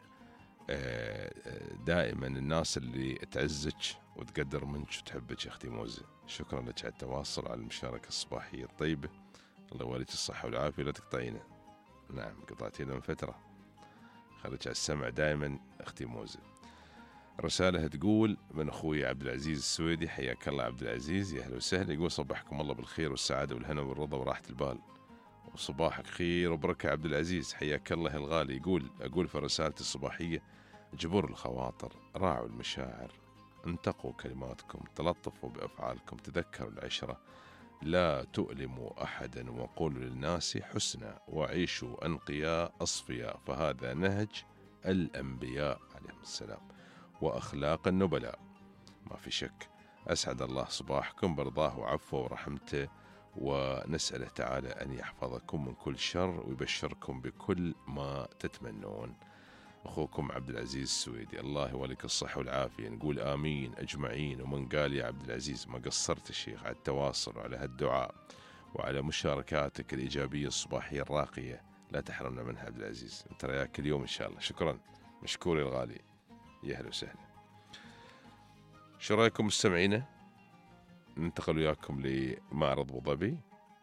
دائما الناس اللي تعزك وتقدر منك وتحبك يا اختي موزة. شكرا لك على التواصل، على المشاركة الصباحية الطيبة، الله يوليك الصحة والعافية، لا تقطعينا. نعم قطعتينا من فترة، خليك على السمع دائما اختي موزة. رسالة تقول من أخوي عبد العزيز السويدي، حياك الله عبد العزيز، يا أهلا وسهلا. يقول صبحكم الله بالخير والسعادة والهنا والرضا وراحة البال، وصباحك خير وبركة عبد العزيز، حياك الله الغالي. يقول أقول في رسالتي الصباحية: جبروا الخواطر، راعوا المشاعر، انتقوا كلماتكم، تلطفوا بأفعالكم، تذكروا العشرة، لا تؤلموا أحدا وقولوا للناس حسنا، وعيشوا أنقياء أصفياء، فهذا نهج الأنبياء عليهم السلام وأخلاق النبلاء، ما في شك. أسعد الله صباحكم برضاه وعفوه ورحمته، ونسأله تعالى أن يحفظكم من كل شر ويبشركم بكل ما تتمنون. أخوكم عبد العزيز السويدي، الله يوليك الصحة والعافية. نقول آمين أجمعين. ومن قال يا عبد العزيز ما قصرت الشيخ على التواصل وعلى هالدعاء وعلى مشاركاتك الإيجابية الصباحية الراقية، لا تحرمنا منها عبد العزيز، انت رياك اليوم إن شاء الله. شكرا، مشكور الغالي، يا أهلا وسهلا. شو رأيكم مستمعينا؟ ننتقل وياكم لمعرض أبو ظبي.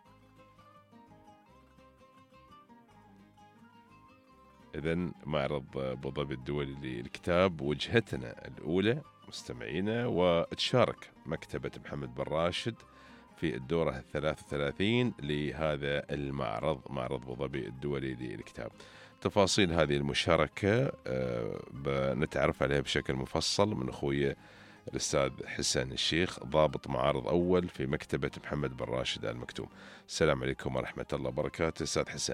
إذن معرض أبو ظبي الدولي للكتاب وجهتنا الأولى مستمعينا، وتشارك مكتبة محمد بن راشد في الدورة 33 لهذا المعرض، معرض أبو ظبي الدولي للكتاب. تفاصيل هذه المشاركة نتعرف عليها بشكل مفصل من أخوي الأستاذ حسن الشيخ، ضابط معارض أول في مكتبة محمد بن راشد آل مكتوم. السلام عليكم ورحمة الله وبركاته أستاذ حسن.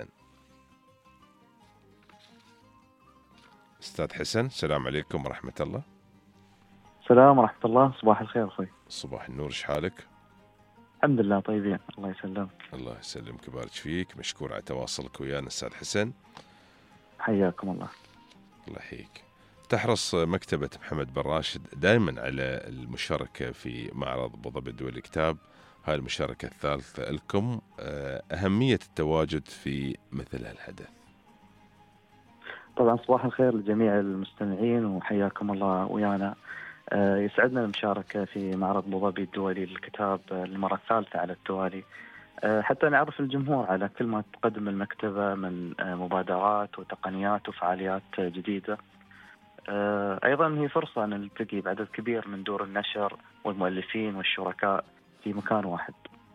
أستاذ حسن، السلام عليكم ورحمة الله. السلام ورحمة الله، صباح الخير أخوي. صباح النور، إيش حالك؟ الحمد لله طيبين، الله يسلمك. الله يسلمك ويبارك فيك، مشكور على تواصلك ويانا أستاذ حسن. حياكم الله. الله يحييك. تحرص مكتبة محمد بن راشد دائما على المشاركة في معرض أبو ظبي الدولي للكتاب، هاي المشاركة الثالثة لكم. أهمية التواجد في مثل هالحدث. طبعا صباح الخير لجميع المستمعين وحياكم الله ويانا. يسعدنا المشاركة في معرض أبو ظبي الدولي للكتاب للمرة الثالثة على التوالي، حتى نعرف الجمهور على كل ما تقدم المكتبة من مبادرات وتقنيات وفعاليات جديدة. أيضا هي فرصة أن نلتقي بعدد كبير من دور النشر والمؤلفين والشركاء في مكان واحد.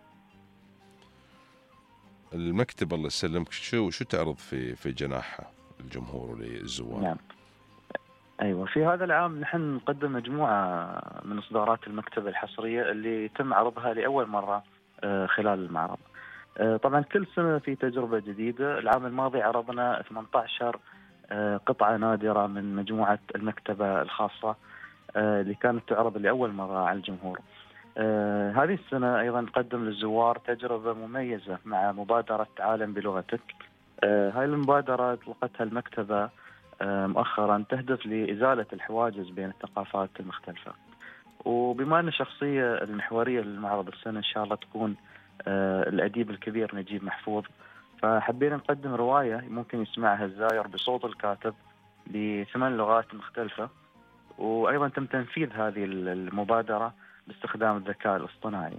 المكتبة الله يسلمك شو تعرض في جناحها الجمهور وللزوار؟ نعم، أيوة، في هذا العام نحن نقدم مجموعة من إصدارات المكتبة الحصرية اللي تم عرضها لأول مرة خلال المعرض. طبعا كل سنة في تجربة جديدة. العام الماضي عرضنا 18 قطعة نادرة من مجموعة المكتبة الخاصة اللي كانت تعرض لأول مرة على الجمهور. هذه السنة أيضا نقدم للزوار تجربة مميزة مع مبادرة عالم بلغتك. هاي المبادرة أطلقتها المكتبة مؤخرا، تهدف لإزالة الحواجز بين الثقافات المختلفة. وبما أن الشخصية المحورية للمعرض السنة إن شاء الله تكون الأديب الكبير نجيب محفوظ، فحبينا نقدم رواية ممكن يسمعها الزائر بصوت الكاتب ب8 لغات مختلفة. وأيضا تم تنفيذ هذه المبادرة باستخدام الذكاء الاصطناعي.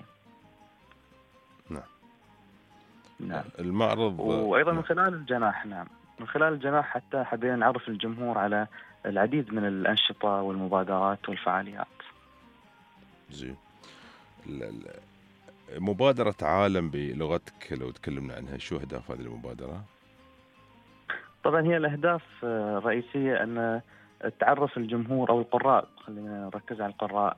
نعم. المعرض وأيضا من خلال الجناح، نعم، من خلال الجناح حتى حبينا نعرف الجمهور على العديد من الأنشطة والمبادرات والفعاليات. زين. مبادرة عالم بلغتك لو تكلمنا عنها، شو أهداف هذه المبادرة؟ طبعا هي الأهداف الرئيسية أن تعرف الجمهور أو القراء، خلينا نركز على القراء،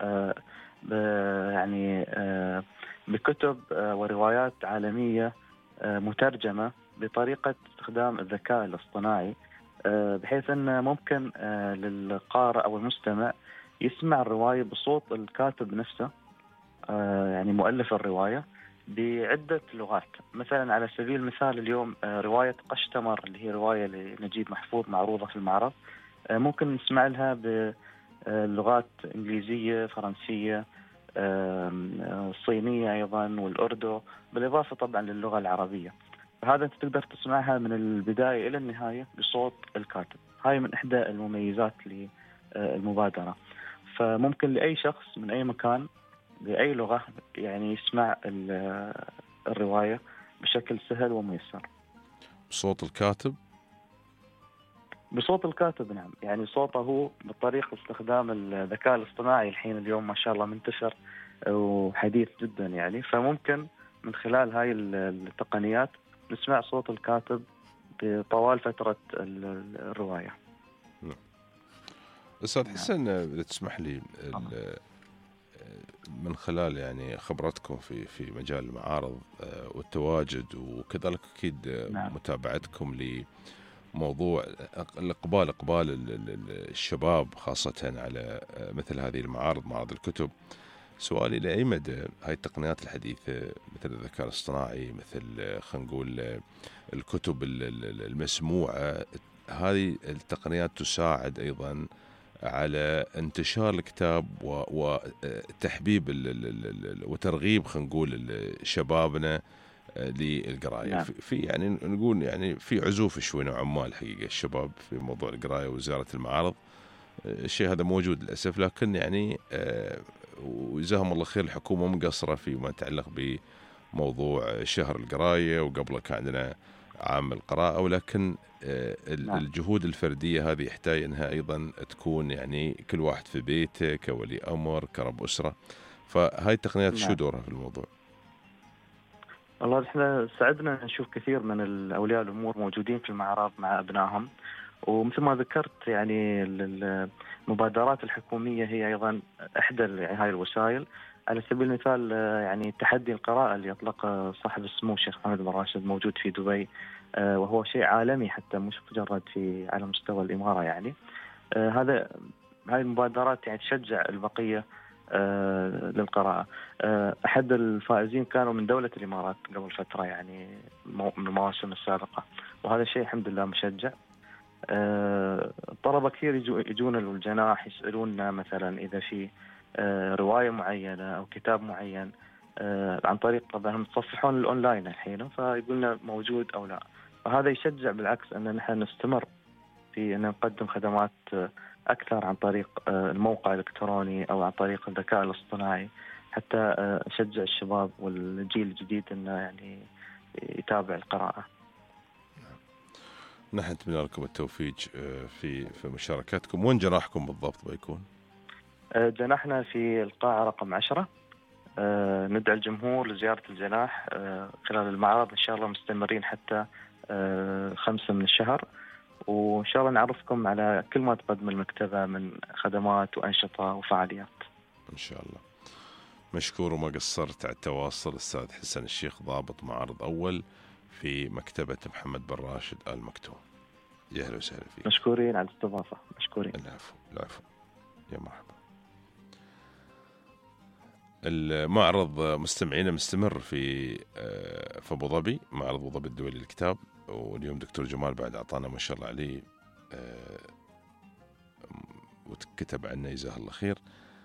يعني بكتب وروايات عالمية مترجمة بطريقة استخدام الذكاء الاصطناعي، بحيث أن ممكن للقارئ أو المستمع يسمع الرواية بصوت الكاتب نفسه، يعني مؤلف الرواية، بعدة لغات. مثلا على سبيل المثال اليوم رواية قشتمر اللي هي رواية لنجيب محفوظ معروضة في المعرض، ممكن نسمع لها بلغات إنجليزية، فرنسية، الصينية أيضا، والأردو، بالإضافة طبعا للغة العربية. فهذا أنت تقدر تسمعها من البداية إلى النهاية بصوت الكاتب. هاي من إحدى المميزات للمبادرة. فممكن لأي شخص من أي مكان بأي لغة يعني يسمع الرواية بشكل سهل وميسر. بصوت الكاتب؟ بصوت الكاتب، نعم، يعني صوته هو بطريقة استخدام الذكاء الاصطناعي الحين اليوم ما شاء الله منتشر وحديث جدا يعني. فممكن من خلال هاي التقنيات نسمع صوت الكاتب طوال فترة الرواية. أستاذ حسن، إذا تسمح لي من خلال يعني خبرتكم في مجال المعارض والتواجد، وكذلك أكيد متابعتكم لموضوع إقبال الشباب خاصة على مثل هذه المعارض، معارض الكتب، سؤالي لأي مدى هاي التقنيات الحديثة مثل الذكاء الاصطناعي، مثل خلينا نقول الكتب المسموعة، هذه التقنيات تساعد أيضا على انتشار الكتاب وتحبيب وترغيب خلينا نقول شبابنا للقرايه. نعم. في يعني نقول يعني في عزوف شوي نوعا ما الحقيقه الشباب في موضوع القرايه وزاره المعارض. الشيء هذا موجود للاسف، لكن يعني وجزاهم الله خير الحكومه مقصره فيما يتعلق بموضوع شهر القرايه، وقبله كان عندنا عام القراءه، ولكن الجهود الفردية هذه يحتاج أنها أيضا تكون يعني كل واحد في بيته كولي أمر كرب أسرة. فهاي التقنيات شو دورها في الموضوع؟ والله احنا سعدنا نشوف كثير من أولياء الأمور موجودين في المعرض مع أبنائهم، ومثل ما ذكرت يعني المبادرات الحكومية هي أيضا إحدى هاي الوسائل. على سبيل المثال يعني تحدي القراءة اللي أطلقه صاحب السمو الشيخ محمد بن راشد موجود في دبي، وهو شيء عالمي حتى مش مجرد على مستوى الإمارة يعني. هاي المبادرات يعني تشجع البقية للقراءة. أحد الفائزين كانوا من دولة الإمارات قبل فترة يعني من المواسم السابقة، وهذا الشيء الحمد لله مشجع. طلبة كثير يجون للجناح يسألوننا مثلا إذا في رواية معينة أو كتاب معين عن طريق طبعا متصفحون الأونلاين الحين، فيقولنا موجود أو لا. فهذا يشجع بالعكس أن نحن نستمر في أن نقدم خدمات أكثر عن طريق الموقع الإلكتروني أو عن طريق الذكاء الاصطناعي، حتى نشجع الشباب والجيل الجديد أنه يعني يتابع القراءة. نحن نتمنى لكم التوفيق في مشاركاتكم. وين جناحكم بالضبط بيكون؟ جناحنا في القاعة رقم 10. ندعو الجمهور لزيارة الجناح خلال المعرض، إن شاء الله مستمرين حتى 5 من الشهر، وإن شاء الله نعرفكم على كل ما تقدم المكتبة من خدمات وأنشطة وفعاليات إن شاء الله. مشكور وما قصرت على التواصل. أستاذ حسن الشيخ، ضابط معرض أول في مكتبة محمد بن راشد آل مكتوم. يا أهلا وسهلا فيك. مشكورين على الاستضافة. مشكورين. العفو. يا مرحبا. المعرض مستمعينا مستمر في أبو ظبي، معرض أبو ظبي الدولي للكتاب، واليوم دكتور جمال بعد أعطانا ما شاء الله عليه وكتب عنه جزاه الله خير.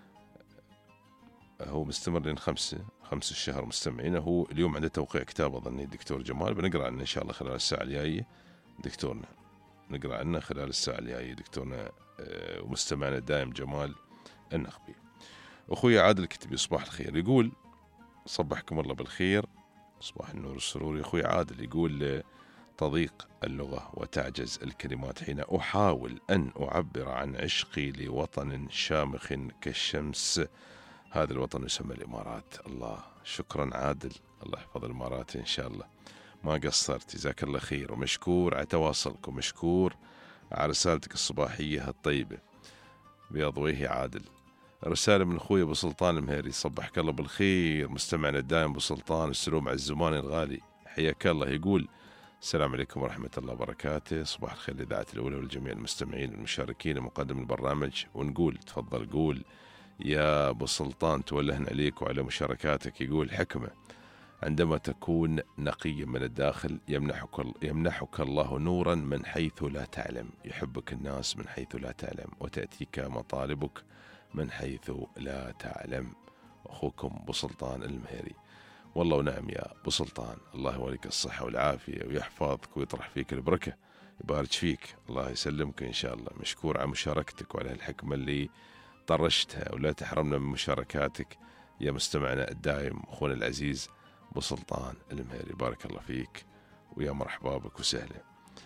هو مستمر لين 5 الشهر مستمعينا. هو اليوم عنده توقيع كتاب أظني الدكتور جمال، بنقرأ عنه إن شاء الله خلال الساعة الجاية. دكتورنا نقرأ عنه خلال الساعة الجاية دكتورنا ومستمعنا الدائم جمال النخبي. أخوي عادل كتبي صباح الخير، يقول صبحكم الله بالخير، صباح النور والسرور. يا أخوي عادل يقول تضيق اللغة وتعجز الكلمات حين أحاول أن أعبر عن عشقي لوطن شامخ كالشمس. هذا الوطن يسمى الإمارات. الله، شكرا عادل، الله يحفظ الإمارات إن شاء الله. ما قصرت، جزاك الله خير، ومشكور على تواصلك، ومشكور على رسالتك الصباحية الطيبة. بياض وجهي عادل. رسالة من أخوي أبو سلطان المهيري، صبحك الله بالخير، مستمعنا الدائم أبو سلطان، السلام على الزمان الغالي، حياك الله. يقول السلام عليكم ورحمة الله وبركاته، صباح الخير للإذاعة الأولى ولجميع المستمعين والمشاركين ومقدم البرنامج. ونقول تفضل قول يا أبو سلطان، تولهن عليك وعلى مشاركاتك. يقول حكمة: عندما تكون نقيا من الداخل يمنحك الله نورا من حيث لا تعلم، يحبك الناس من حيث لا تعلم، وتأتيك مطالبك من حيث لا تعلم. أخوكم أبو سلطان المهيري. والله ونعم يا أبو سلطان، الله يوليك الصحة والعافية ويحفظك ويطرح فيك البركة، يبارك فيك، الله يسلمك إن شاء الله. مشكور على مشاركتك وعلى الحكمة اللي طرشتها، ولا تحرمنا من مشاركاتك يا مستمعنا الدائم أخونا العزيز أبو سلطان المهيري. بارك الله فيك ويا مرحبا بك وسهلا.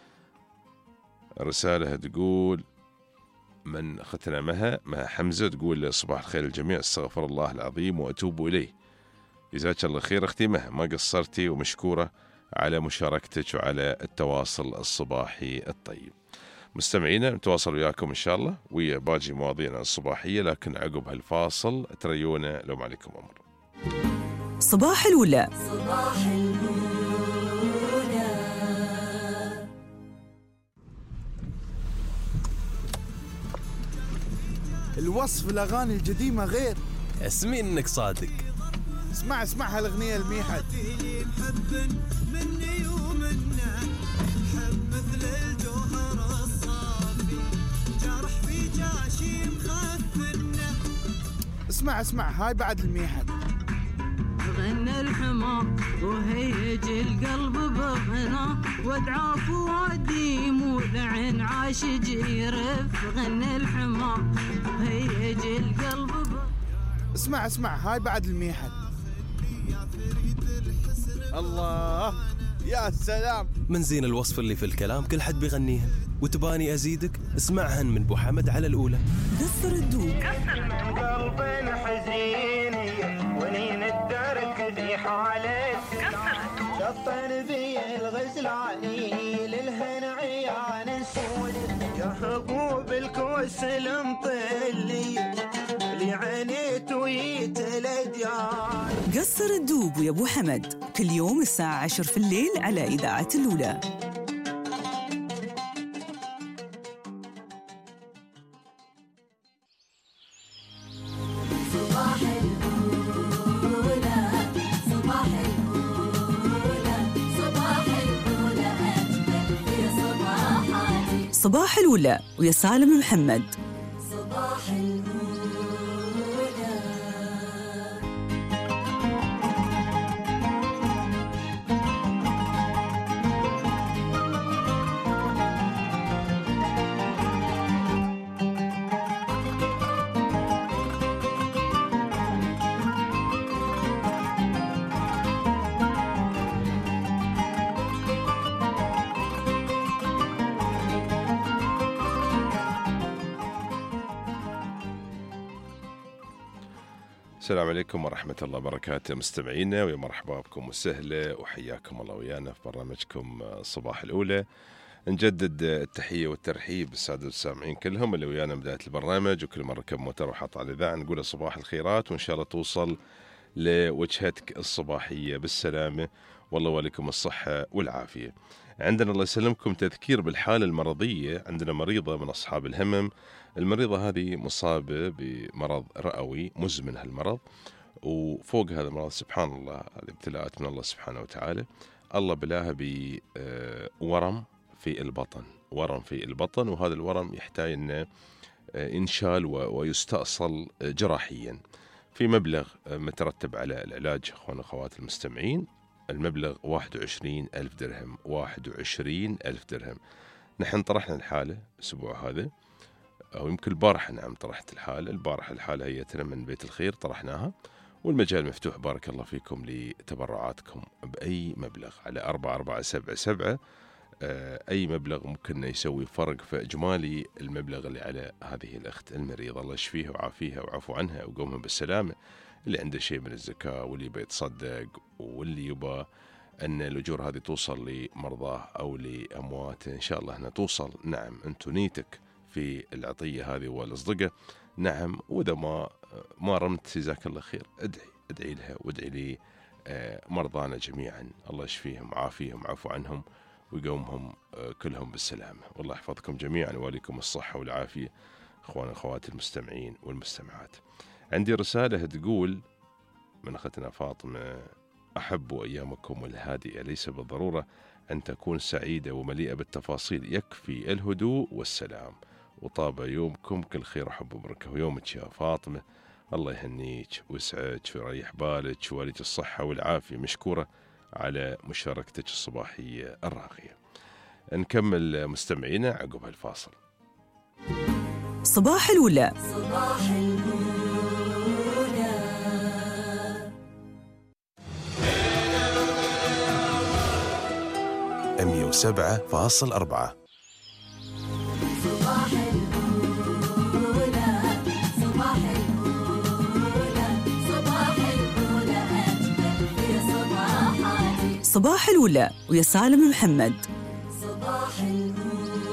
رسالة تقول من أختنا مها حمزة، تقول صباح الخير الجميع، استغفر الله العظيم وأتوب إليه. جزاك الله خير أختي مها، ما قصرتي، ومشكورة على مشاركتك وعلى التواصل الصباحي الطيب. مستمعينا نتواصل وياكم إن شاء الله ويا باقي مواضيعنا الصباحية، لكن عقب هالفاصل تريونا لو ما عليكم أمر. صباح الأولى. صباح الأولى. الوصف الأغاني القديمة غير. اسمي إنك صادق. اسمع هالأغنية الميحد. مني ومنا حب مثل الجوهر الصافي، جرح في جاشي مخفنا. اسمع هاي بعد الميحد. غنى الحمام وهيج القلب بغنى، وادعى فؤادي مولع عاشق يرف. غنى الحمام وهيج القلب اسمع هاي بعد الميحد. الله يا سلام، من زين الوصف اللي في الكلام كل حد بيغنيهن، وتباني أزيدك اسمعهن من بو حمد على الأولى. قصر الدوب. قلبي حزين ولين الدرك في حالك، شطن في الغزل علي للهنا عيان سود، يا حبوب الكوس المطلي اللي عانيت ويتلديار. قصر الدوب ويا ابو حمد كل يوم الساعة 10 في الليل على إذاعة الأولى. صباح الأولى ويا سالم محمد. صباح الأولى. السلام عليكم ورحمة الله وبركاته مستمعينا، ويا مرحبا بكم وسهلا وحياكم الله ويانا في برنامجكم صباح الأولى. نجدد التحية والترحيب بالسادة السامعين كلهم اللي ويانا بداية البرنامج، وكل مرة ركب موتر وحط على الإذاعة نقول صباح الخيرات، وإن شاء الله توصل لوجهتك الصباحية بالسلامة، والله ولكم الصحة والعافية. عندنا الله يسلمكم تذكير بالحالة المرضية. عندنا مريضة من أصحاب الهمم، المريضة هذه مصابة بمرض رئوي مزمن هالمرض، وفوق هذا المرض سبحان الله هذه ابتلاءات من الله سبحانه وتعالى. الله بلاها بورم في البطن، ورم في البطن، وهذا الورم يحتاج أنه ينشال ويستأصل جراحيا في مبلغ مترتب على العلاج. أخوان أخوات المستمعين، المبلغ 21,000 درهم. 21,000 درهم. نحن طرحنا الحالة الأسبوع هذا، أو يمكن البارحة. نعم طرحت الحالة البارحة. الحالة هي من بيت الخير طرحناها، والمجال مفتوح بارك الله فيكم لتبرعاتكم بأي مبلغ على 4477. أي مبلغ ممكن يسوي فرق في إجمالي المبلغ اللي على هذه الأخت المريضة. الله يشفيها وعافيها وعفو عنها وقومها بالسلامة. اللي عنده شيء من الزكاة، واللي بيتصدق، واللي يبى أن الأجور هذه توصل لمرضاه أو لأمواته، إن شاء الله أنها توصل. نعم أنتو نيتك في العطية هذه والأصدقة. نعم، وإذا ما رمت جزاك الله خير، ادعي لها وادعي لي مرضانا جميعا، الله يشفيهم وعافيهم وعفو عنهم ويقومهم كلهم بالسلامة. والله يحفظكم جميعا ووليكم الصحة والعافية أخوان أخوات المستمعين والمستمعات. عندي رسالة تقول من أختنا فاطمة: أحب أيامكم الهادئة، ليس بالضرورة أن تكون سعيدة ومليئة بالتفاصيل، يكفي الهدوء والسلام، وطاب يومكم كل خير وحب وبركة. ويومك يا فاطمة الله يهنيك ويسعدك ويريح بالك ويوليك الصحة والعافية. مشكورة على مشاركتك الصباحية الراقية. نكمل مستمعينا عقب هالفاصل. صباح الأولى. صباح الأولى. 107.4. صباح الأولى. صباح الأولى. صباح الأولى أجمل في صباحاتي. صباح الأولى ويا سالم محمد. صباح الأولى.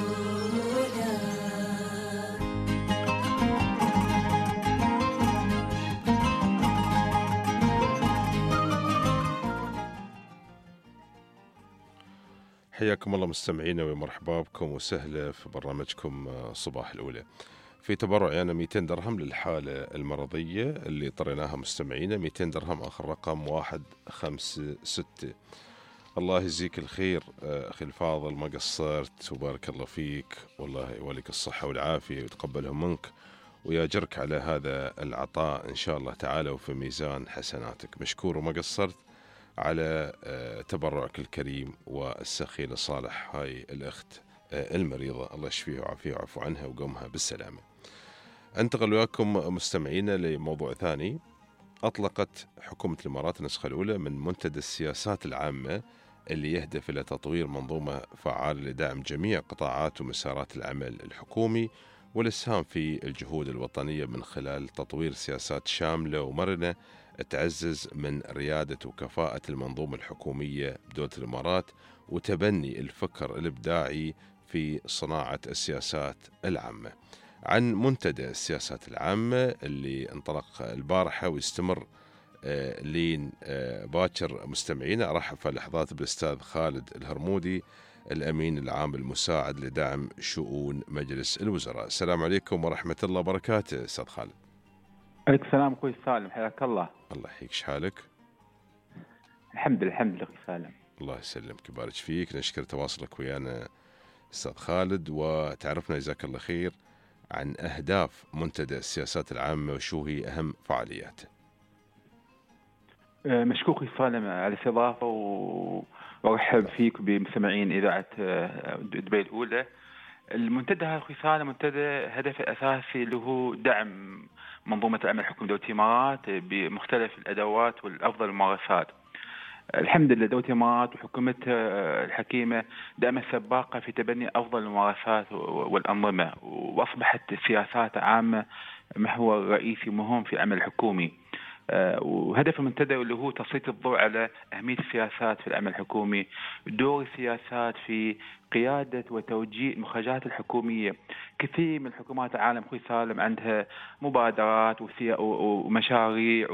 حياكم الله مستمعينا ومرحبا بكم وسهلا في برنامجكم صباح الأولى. في تبرع يعني 200 درهم للحالة المرضية اللي طريناها مستمعينا. 200 درهم آخر رقم 156. الله يجزيك الخير أخي الفاضل، ما قصرت وبارك الله فيك، والله يوليك الصحة والعافية ويتقبلهم منك ويأجرك على هذا العطاء إن شاء الله تعالى وفي ميزان حسناتك. مشكور وما قصرت على تبرعك الكريم والسخي لصالح هاي الأخت المريضة. الله يشفيها وعافيها وعفو عنها وقومها بالسلامة. انتقل وياكم مستمعينا لموضوع ثاني. أطلقت حكومة الإمارات النسخة الأولى من منتدى السياسات العامة اللي يهدف إلى تطوير منظومة فعالة لدعم جميع قطاعات ومسارات العمل الحكومي والإسهام في الجهود الوطنية من خلال تطوير سياسات شاملة ومرنة تعزز من ريادة وكفاءة المنظومة الحكومية بدولة الإمارات، وتبني الفكر الإبداعي في صناعة السياسات العامة. عن منتدى السياسات العامة اللي انطلق البارحة ويستمر لين باكر مستمعين، أرحب في اللحظات بالأستاذ خالد الهرمودي الأمين العام المساعد لدعم شؤون مجلس الوزراء. السلام عليكم ورحمة الله وبركاته أستاذ خالد. عليك السلام أخوي سالم، حياك الله. الله يحييك، شحالك؟ الحمد لله أخوي سالم. الله يسلمك ويبارك فيك. نشكر تواصلك ويانا أستاذ خالد، وتعرفنا جزاك الله خير عن أهداف منتدى السياسات العامة وشو هي أهم فعالياته. مشكور أخوي سالم على الاستضافة وأرحب فيك بمستمعين إذاعة دبي الأولى. المنتدى هذا أخوي سالم منتدى هدفه الأساسي اللي هو دعم منظومة العمل الحكومي دولة الإمارات بمختلف الأدوات والأفضل الممارسات. الحمد لله دولة الإمارات وحكومتها الحكيمة دائما سباقة في تبني أفضل الممارسات والأنظمة، وأصبحت السياسات عامة محور رئيسي مهم في العمل الحكومي. وهدف المنتدى اللي هو تسليط الضوء على أهمية السياسات في العمل الحكومي، دور السياسات في قيادة وتوجيه المخرجات الحكومية. كثير من الحكومات العالم أخوي سالم عندها مبادرات ومشاريع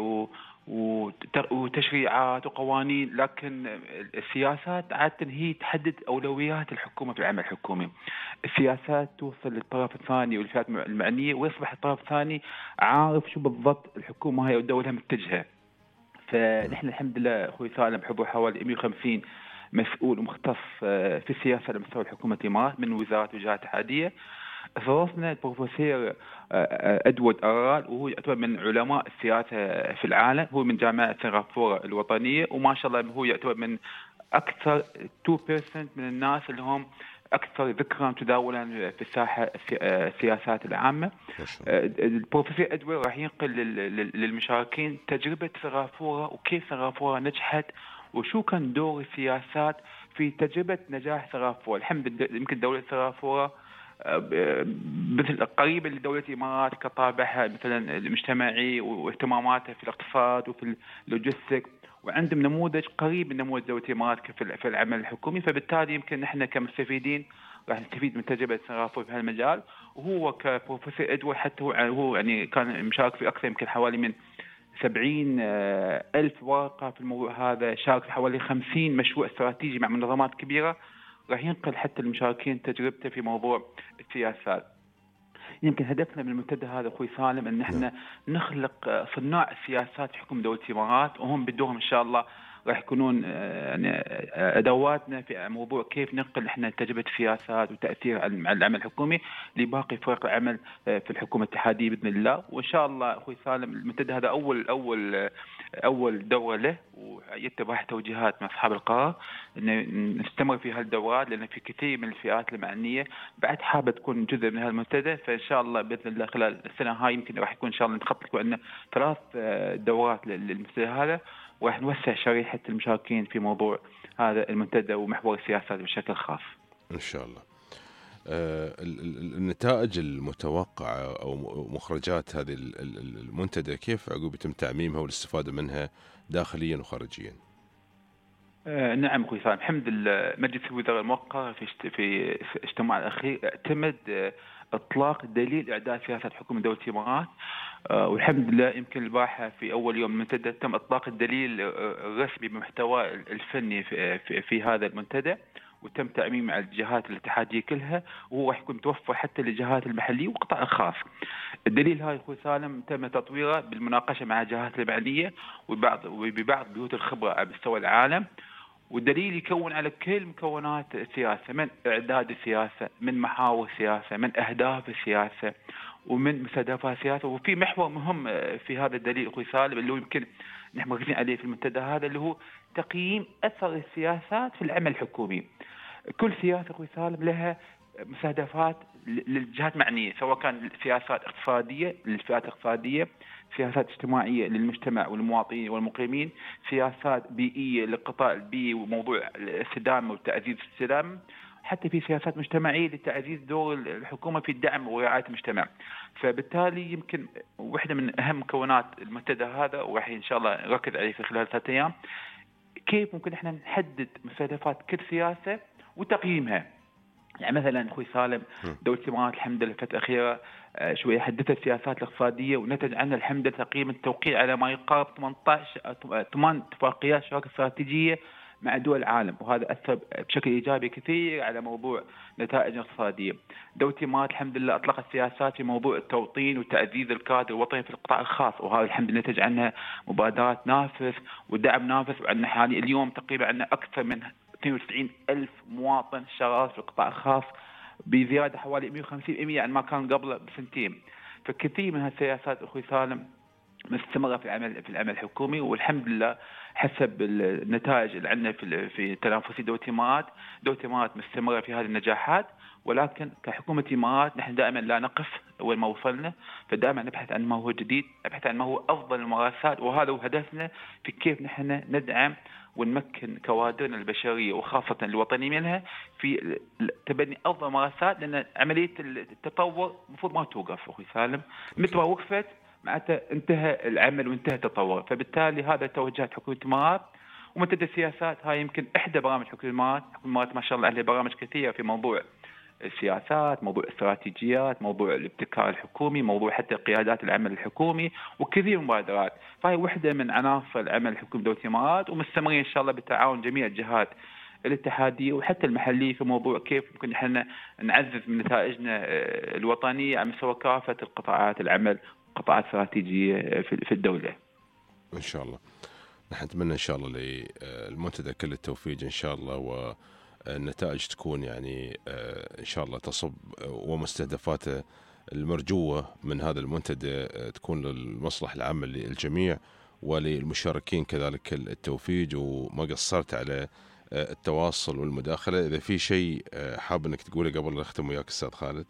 وتشريعات وقوانين، لكن السياسات عادة هي تحدد أولويات الحكومة في العمل الحكومي. السياسات توصل للطرف الثاني والفئات المعنية، ويصبح الطرف الثاني عارف شو بالضبط الحكومة هي والدولة متجهة. فنحن الحمد لله أخوي سالم بحبه حوالي 150 مسؤول ومختص في السياسة على مستوى الحكومة الإمارات من وزارات وجهات اتحادية. استضفنا البروفيسور ادوارد أرال، وهو يعتبر من علماء السياسة في العالم، هو من جامعة سنغافورة الوطنية، وما شاء الله هو يعتبر من أكثر 2% من الناس اللي هم أكثر ذكرا تداولا في الساحة السياسات العامة. البروفيسور أدوارد راح ينقل للمشاركين تجربة سنغافورة وكيف سنغافورة نجحت وشو كان دور السياسات في تجربة نجاح سنغافورة. الحمد لله يمكن دولة سنغافورة مثل قريبة لدولة الإمارات كطابعها مثلا المجتمعي واهتماماتها في الاقتصاد وفي اللوجستيك، وعندهم نموذج قريب من نموذج دولة الإمارات في العمل الحكومي. فبالتالي يمكن نحن كمستفيدين راح نستفيد من تجربة سنغافورة في هالمجال. وهو كبروفيسور إدوارد حتى هو يعني كان مشارك في أكثر يمكن حوالي من 70,000 ورقة في الموضوع هذا، شارك في حوالي 50 مشروع استراتيجي مع منظمات كبيرة، راح ينقل حتى المشاركين تجربته في موضوع السياسات. يمكن هدفنا من المنتدى هذا أخوي سالم أن احنا نخلق صناع السياسات في حكم دولة الإمارات، وهم بدوهم إن شاء الله راح يكونون أدواتنا في موضوع كيف ننقل احنا تجربة السياسات وتأثير على العمل الحكومي لباقي فرق العمل في الحكومة الاتحادية بإذن الله. وإن شاء الله أخوي سالم المنتدى هذا أول دورة له، ويتبع توجيهات من أصحاب القرار أن نستمر في هالدورات، لأن في كثير من الفئات المعنية بعد حابة تكون جزء من هالمنتدى. فإن شاء الله بإذن الله خلال السنة هاي يمكن راح يكون إن شاء الله نخطط عندنا 3 دورات للمنتدى هذا، وراح نوسع شريحة المشاركين في موضوع هذا المنتدى ومحور السياسات بشكل خاص إن شاء الله. النتائج المتوقعة أو مخرجات هذه المنتدى كيف عقب يتم تعميمها والاستفادة منها داخليا وخارجيا؟ نعم أخوي سالم، الحمد لله مجلس الوزراء الموقر في اجتماع الأخير اعتمد إطلاق دليل إعداد سياسة حكومة دولة الإمارات، والحمد لله يمكن البارحة في أول يوم المنتدى تم إطلاق الدليل الرسمي بمحتوى الفني في هذا المنتدى، وتم تعميم على الجهات الاتحادية كلها، وهو راح يكون متوفر حتى للجهات المحلية والقطاع الخاص. الدليل هاي أخوي سالم تم تطويره بالمناقشة مع الجهات المعنية وببعض بيوت الخبرة على مستوى العالم، والدليل يكون على كل مكونات السياسة، من إعداد السياسة، من محاور السياسة، من أهداف السياسة، ومن مستهدفات السياسة. وفي محور مهم في هذا الدليل أخوي سالم اللي هو يمكن نحن مركزين عليه في المنتدى هذا، اللي هو تقييم أثر السياسات في العمل الحكومي. كل سياسة أخوي سالم لها مستهدفات للجهات معنية، سواء كان سياسات اقتصادية للفئات الاقتصادية، سياسات اجتماعية للمجتمع والمواطنين والمقيمين، سياسات بيئية للقطاع البيئي وموضوع الاستدامة وتعزيز الاستدامة، حتى في سياسات مجتمعية لتعزيز دور الحكومة في الدعم ورعاية المجتمع. فبالتالي يمكن واحدة من أهم مكونات المنتدى هذا، وراح إن شاء الله نركز عليه في خلال 3 أيام، كيف ممكن إحنا نحدد مستهدفات كل سياسة وتقييمها. يعني مثلا أخوي سالم دولة الإمارات الحمد لله الفترة الأخيرة شوية حدثت السياسات الاقتصادية، ونتج عنها الحمد لله تقييم التوقيع على ما يقارب 8 اتفاقيات شراكة استراتيجية مع دول العالم، وهذا أثر بشكل إيجابي كثير على موضوع نتائج اقتصادية. دولة الإمارات الحمد لله أطلقت سياسات في موضوع التوطين وتعزيز الكادر الوطني في القطاع الخاص، وهذا الحمد لله نتج عنها مبادرات نافذ ودعم نافذ، وعندنا حاليا اليوم تقريبا عندنا أكثر من 92,000 مواطن شغال في القطاع الخاص، بزيادة حوالي 150% عن ما كان قبل بسنتين. فكثير من هالسياسات أخوي سالم مستمرة في العمل الحكومي، والحمد لله حسب النتائج اللي عندنا في تنافسي دولة الإمارات مستمرة في هذه النجاحات. ولكن كحكومة الإمارات نحن دائما لا نقف وين ما وصلنا، فدائما نبحث عن ما هو جديد، نبحث عن ما هو أفضل الممارسات، وهذا هو هدفنا في كيف نحن ندعم ونمكن كوادرنا البشرية وخاصة الوطنية منها في تبني أفضل الممارسات، لأن عملية التطور المفروض ما توقف أخوي سالم، مثل ما وقفت معناته انتهى العمل وانتهى التطور. فبالتالي هذا توجهات حكومة الإمارات ومنتدى السياسات. هاي يمكن إحدى برامج حكومة الإمارات. حكومة الإمارات ما شاء الله عليها برامج كثيرة في موضوع السياسات، موضوع الاستراتيجيات، موضوع الابتكار الحكومي، موضوع حتى قيادات العمل الحكومي وكثير مبادرات. فهي واحدة من عناصر العمل الحكومي دولة الإمارات، ومستمرين إن شاء الله بالتعاون جميع الجهات الاتحادية وحتى المحلية في موضوع كيف ممكن احنا نعزز من نتائجنا الوطنية على مستوى كافة القطاعات العمل وقطاعات استراتيجية في الدولة. إن شاء الله. نحن نتمنى إن شاء الله للمنتدى كل التوفيق إن شاء الله، والنتائج تكون يعني إن شاء الله تصب، ومستهدفاته المرجوة من هذا المنتدى تكون للمصلحة العامة للجميع وللمشاركين كذلك التوفيق. وما قصرت على التواصل والمداخلة. إذا في شيء حاب أنك تقوله قبل لا نختم وياك أستاذ خالد.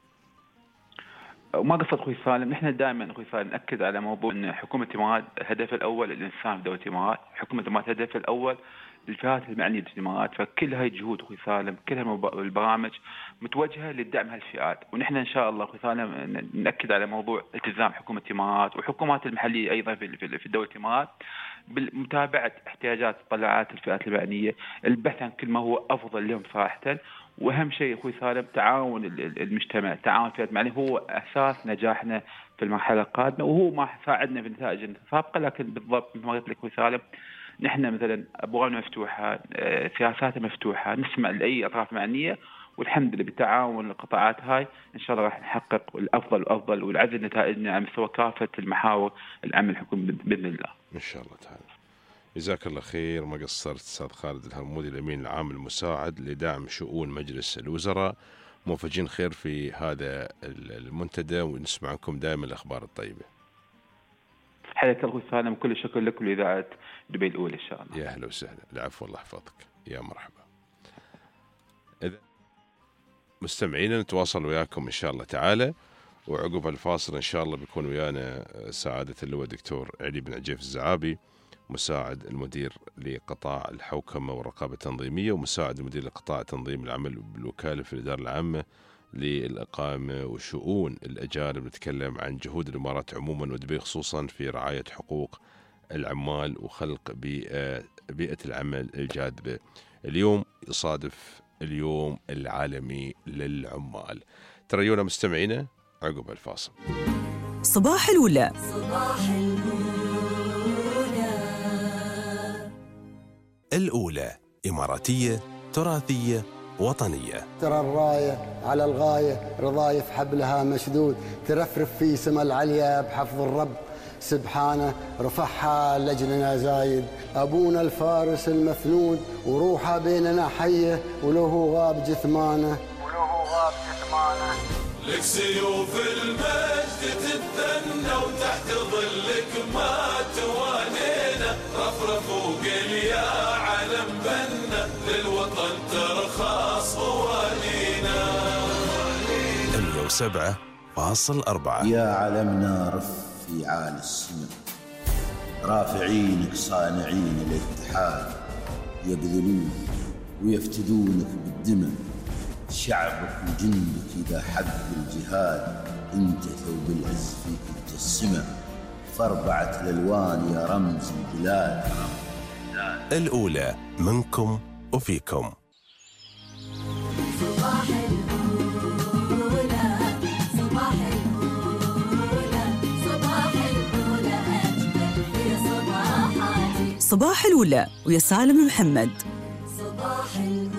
وما قصد أخوي سالم، نحن دائما أخوي سالم نأكد على موضوع أن حكومة الإمارات هدف الأول الإنسان في دولة الإمارات. حكومة الإمارات هدف الأول الفئات المعنية بالإمارات. فكل هاي الجهود أخوي سالم، كل البرامج متوجهة للدعم هالفئات. ونحن إن شاء الله أخوي سالم نأكد على موضوع التزام حكومة الإمارات وحكومات المحلية أيضا في دولة الإمارات بمتابعة احتياجات وطلعات الفئات المعنية، البحث عن كل ما هو أفضل لهم صراحة. وأهم شيء أخوي سالم تعاون المجتمع، تعاون الفئات المعنية هو أساس نجاحنا في المرحلة القادمة، وهو ما ساعدنا في النتائج السابقة. لكن بالضبط مثل ما قلت لك أخوي سالم، نحن مثلا أبوابنا مفتوحة، سياساتنا مفتوحة، نسمع لأي أطراف معنية، والحمد لله بتعاون القطاعات هاي إن شاء الله راح نحقق الأفضل والأفضل ونعزز نتائجنا على مستوى كافة المحاور العمل الحكومي بإذن الله. إن شاء الله تعالى. جزاك الله خير. ما قصرت أستاذ خالد الهرمودي، الأمين العام المساعد لدعم شؤون مجلس الوزراء. موفقين خير في هذا المنتدى، ونسمعكم دائما الأخبار الطيبة. حياك الله سالم، وكل شكر لك ولإذاعة دبي الأولى إن شاء الله. يا أهلا وسهلا. العفو، الله يحفظك. يا مرحبا. إذا مستمعين نتواصل وياكم إن شاء الله تعالى، وعقب الفاصل إن شاء الله بيكون ويانا سعادة اللواء الدكتور علي بن عجيف الزعابي، مساعد المدير لقطاع الحوكمة والرقابة التنظيمية، ومساعد المدير لقطاع تنظيم العمل بالوكالة في الإدارة العامة للإقامة وشؤون الأجانب. نتكلم عن جهود الإمارات عموما ودبي خصوصا في رعاية حقوق العمال وخلق بيئة العمل الجاذبة. اليوم يصادف اليوم العالمي للعمال. تريونا مستمعينا عقب الفاصل. صباح الولا. الأولى إماراتية تراثية وطنية. ترى الراية على الغاية رضايف حبلها مشدود، ترفرف في سما العليا بحفظ الرب سبحانه، رفعها لجلنا زايد أبونا الفارس المفنود، وروحه بيننا حية وله غاب جثمانه. لك سيوف المجد تتثنى وتحت ظلك ما توانينا، رفرف وقل يا علم بنا للوطن ترخص قوانينا. 107.4 يا علمنا رف في عال السماء، رافعينك صانعين الاتحاد، يبذلونك ويفتدونك بالدماء، شعبك وجندك إذا حب الجهاد، انت ثوب العز فيك تجسمه، فاربعة الألوان يا رمز البلاد. الأولى منكم وفيكم. صباح الأولى، صباح الأولى، صباح الأولى أجمل في صباحاتي. صباح الولا ويا سالم محمد. صباح الأولى.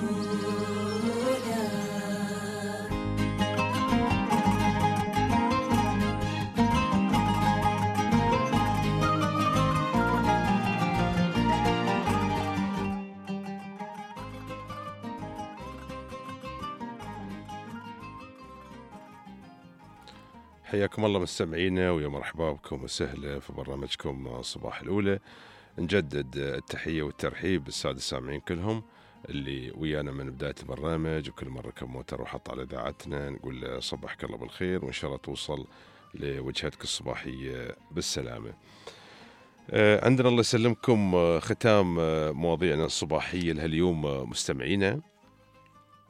حياكم الله مستمعينا، ويا مرحبا بكم وسهلا في برنامجكم صباح الأولى. نجدد التحية والترحيب بالسادة السامعين كلهم اللي ويانا من بداية البرنامج، وكل مرة كموتر وحط على إذاعتنا نقول صبحك الله بالخير، وإن شاء الله توصل لوجهتك الصباحية بالسلامة. عندنا الله يسلمكم ختام مواضيعنا الصباحية لهاليوم مستمعينا.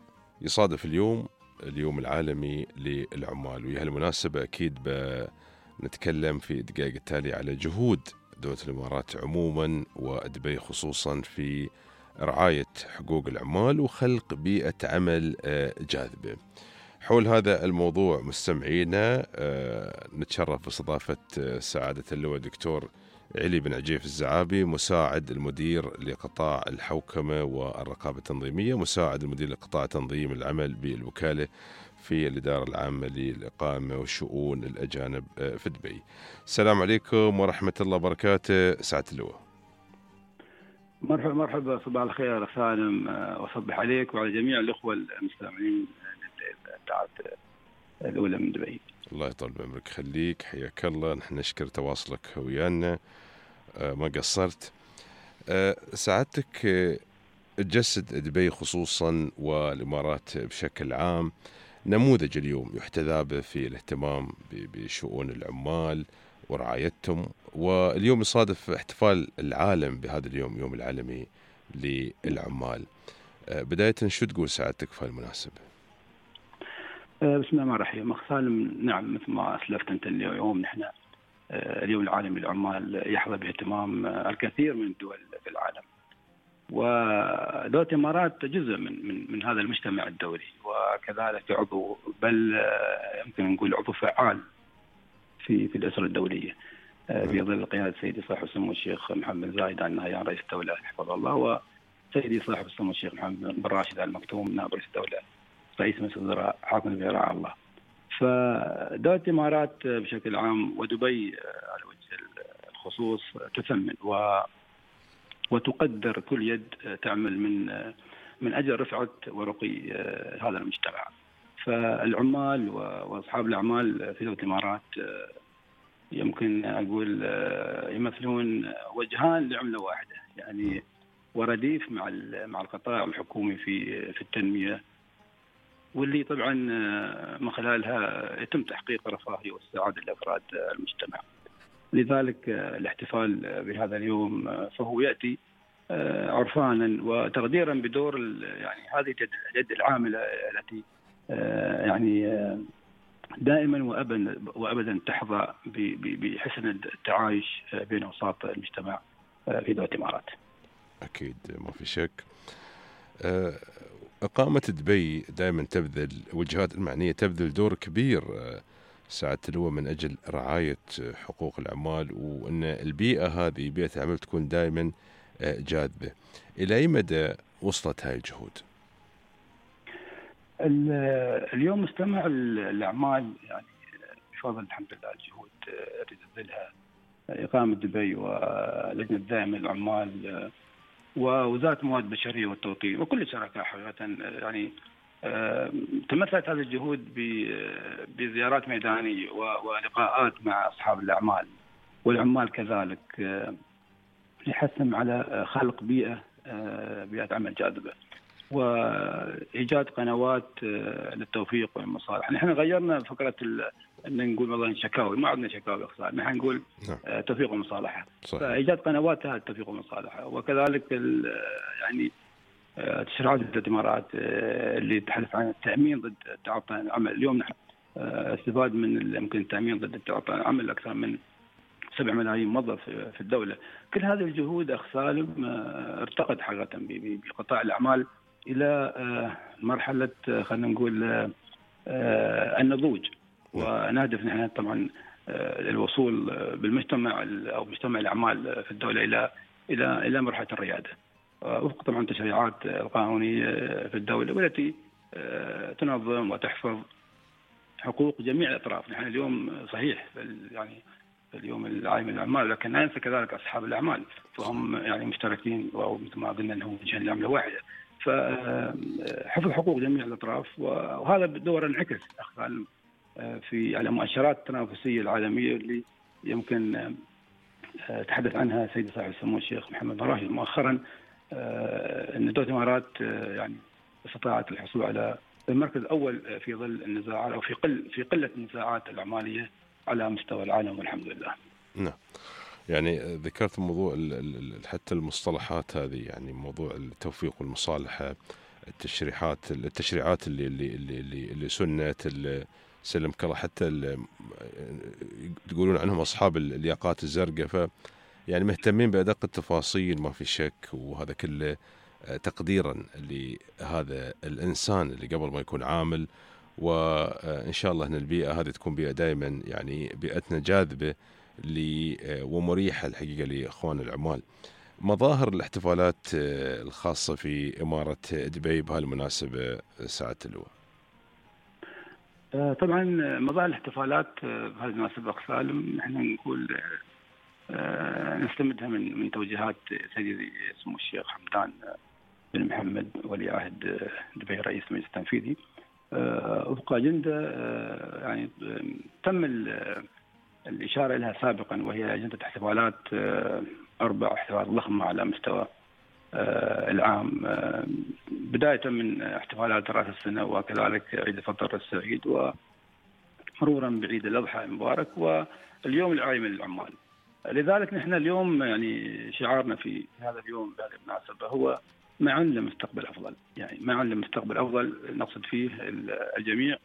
يصادف اليوم العالمي للعمال، وهي المناسبة أكيد نتكلم في الدقائق التالية على جهود دولة الإمارات عموما ودبي خصوصا في رعاية حقوق العمال وخلق بيئة عمل جاذبة. حول هذا الموضوع مستمعينا نتشرف باستضافة سعادة اللواء دكتور علي بن عجيف الزعابي، مساعد المدير لقطاع الحوكمة والرقابة التنظيمية، مساعد المدير لقطاع تنظيم العمل بالوكالة في الإدارة العامة للإقامة وشؤون الأجانب في دبي. السلام عليكم ورحمة الله وبركاته سعادة اللواء. مرحبا، صباح الخير أخ سالم، وصبح عليك وعلى جميع الأخوة المستمعين للإذاعة الأولى من دبي. الله يطول بعمرك، خليك، حياك الله. نحن نشكر تواصلك ويانا، ما قصرت. سعادتك تجسد دبي خصوصا والإمارات بشكل عام نموذج اليوم يحتذى به في الاهتمام بشؤون العمال ورعايتهم، واليوم يصادف احتفال العالم بهذا اليوم، يوم العالمي للعمال. بداية شو تقول سعادتك في هالمناسبة؟ بسم الله الرحمن الرحيم. أخ سالم، نعم مثل ما أسلفت أنت اليوم نحن اليوم العالمي للعمال يحظى باهتمام الكثير من الدول في العالم، ودولة الإمارات جزء من هذا المجتمع الدولي، وكذلك عضو، بل يمكن نقول عضو فعال في الأسرة الدولية في ظل قيادة سيدي صاحب السمو الشيخ محمد بن زايد آل نهيان رئيس الدولة حفظه الله، وسيدي صاحب السمو الشيخ محمد بن راشد آل مكتوم نائب رئيس الدولة رئيس مجلس الوزراء حاكم دبي رعاه الله. فدولة الإمارات بشكل عام ودبي على وجه الخصوص تثمن وتقدر كل يد تعمل من أجل رفعة ورقي هذا المجتمع. فالعمال وأصحاب الأعمال في دولة الإمارات يمكن أقول يمثلون وجهان لعملة واحدة، يعني ورديف مع القطاع الحكومي في التنمية، واللي طبعا من خلالها يتم تحقيق الرفاهية والسعادة لأفراد المجتمع. لذلك الاحتفال بهذا اليوم فهو يأتي عرفانا وتقديرا بدور يعني هذه اليد العاملة التي يعني دائما وأبدا تحظى بحسن التعايش بين أوساط المجتمع في دولة الإمارات. أكيد ما في شك. إقامة دبي دائما تبذل، وجهات المعنية تبذل دور كبير سعادة اللواء من أجل رعاية حقوق العمال، وأن البيئة هذه بيئة العمل تكون دائما جاذبة. إلى أي مدى وصلت هاي الجهود؟ اليوم مجتمع الأعمال يعني بفضل الحمد لله الجهود التي تبذلها إقامة دبي ولجنة دائمة للعمال ووزارة الموارد البشرية والتوطين وكل الشركاء حقيقة، يعني تمثلت هذه الجهود بزيارات ميدانية ولقاءات مع أصحاب الأعمال والعمال كذلك لحثهم على خلق بيئة عمل جاذبة وإيجاد قنوات للتوفيق والمصالح. نحن غيرنا فكرة أن نقول والله شكاوي، ما عندنا شكاوي اقتصاد، نحن نقول توفيق ومصالحة. فإيجاد قنوات هذا التوفيق والمصالحة، وكذلك يعني تشريعات الإمارات اللي تحدث عن التأمين ضد تعاطي العمل. اليوم نحن استفاد من يمكن التأمين ضد تعاطي العمل أكثر من 7 ملايين موظف في الدولة. كل هذه الجهود أخ سالم ارتقت حقيقة بقطاع الأعمال إلى مرحلة خلينا نقول النضوج، ونهدف نحن طبعا الوصول بالمجتمع أو مجتمع الأعمال في الدولة إلى مرحلة الريادة وفق طبعا التشريعات القانونية في الدولة والتي تنظم وتحفظ حقوق جميع الأطراف. نحن اليوم صحيح يعني اليوم العالمي للأعمال، لكن لا ننسى كذلك أصحاب الأعمال فهم يعني مشتركين، ومثل ما قلنا أنهم وجهان لعملة واحدة، فحفظ حقوق جميع الأطراف، وهذا بالدور انعكس في على مؤشرات التنافسية العالمية اللي يمكن تحدث عنها سيدي صاحب السمو الشيخ محمد بن راشد مؤخرا، أن دولة الإمارات يعني استطاعت الحصول على المركز الأول في ظل النزاعات أو في قلة النزاعات الأعمالية على مستوى العالم والحمد لله. نعم، يعني ذكرت موضوع حتى المصطلحات هذه، يعني موضوع التوفيق والمصالحة، التشريعات اللي سنت سلمك الله. حتى تقولون عنهم أصحاب الياقات الزرقاء، يعني مهتمين بأدق التفاصيل، ما في شك، وهذا كله تقديرا لهذا الإنسان اللي قبل ما يكون عامل. وإن شاء الله أن البيئة هذه تكون بيئة دائما، يعني بيئتنا جاذبة ومريحة الحقيقة لإخوان العمال. مظاهر الاحتفالات الخاصة في إمارة دبي بهالمناسبة سعادة اللواء. طبعا مظاهر الاحتفالات بهذه المناسبة أخ سالم، نحن نقول نستمدها من توجيهات سيدي سمو الشيخ حمدان بن محمد ولي عهد دبي رئيس المجلس التنفيذي، وفق أجندة يعني تم الإشارة لها سابقا، وهي أجندة احتفالات 4 احتفالات ضخمة على مستوى العام، بداية من احتفالات رأس السنة وكذلك عيد الفطر السعيد، ومرورا بعيد الأضحى المبارك واليوم العالمي للعمال. لذلك نحن اليوم يعني شعارنا في هذا اليوم بهذه المناسبة هو معا لمستقبل أفضل. يعني معا لمستقبل أفضل نقصد فيه الجميع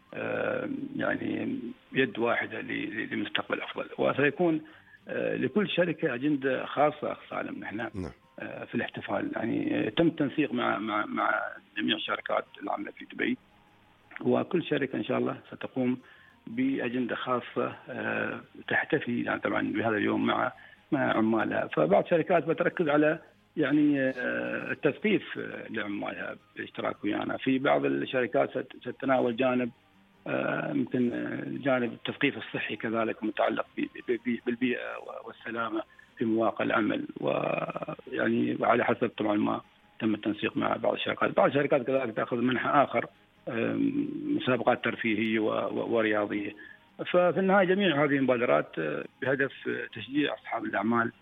يعني يد واحدة لمستقبل أفضل، وسيكون لكل شركة أجندة خاصة أخ سالم. نحن في الاحتفال يعني تم التنسيق مع جميع الشركات العاملة في دبي، وكل شركة إن شاء الله ستقوم بأجندة خاصة تحتفي يعني طبعا بهذا اليوم مع عمالها. فبعض الشركات بتركز على يعني التثقيف لعمالها بالاشتراك ويانا، في بعض الشركات ستتناول جانب يمكن جانب التثقيف الصحي كذلك متعلق بالبيئة والسلامة في مواقع العمل، ويعني على حسب طبعا ما تم التنسيق مع بعض الشركات. بعض الشركات كذلك تأخذ منحى آخر مسابقات ترفيهية ورياضية. ففي النهاية جميع هذه المبادرات بهدف تشجيع أصحاب الأعمال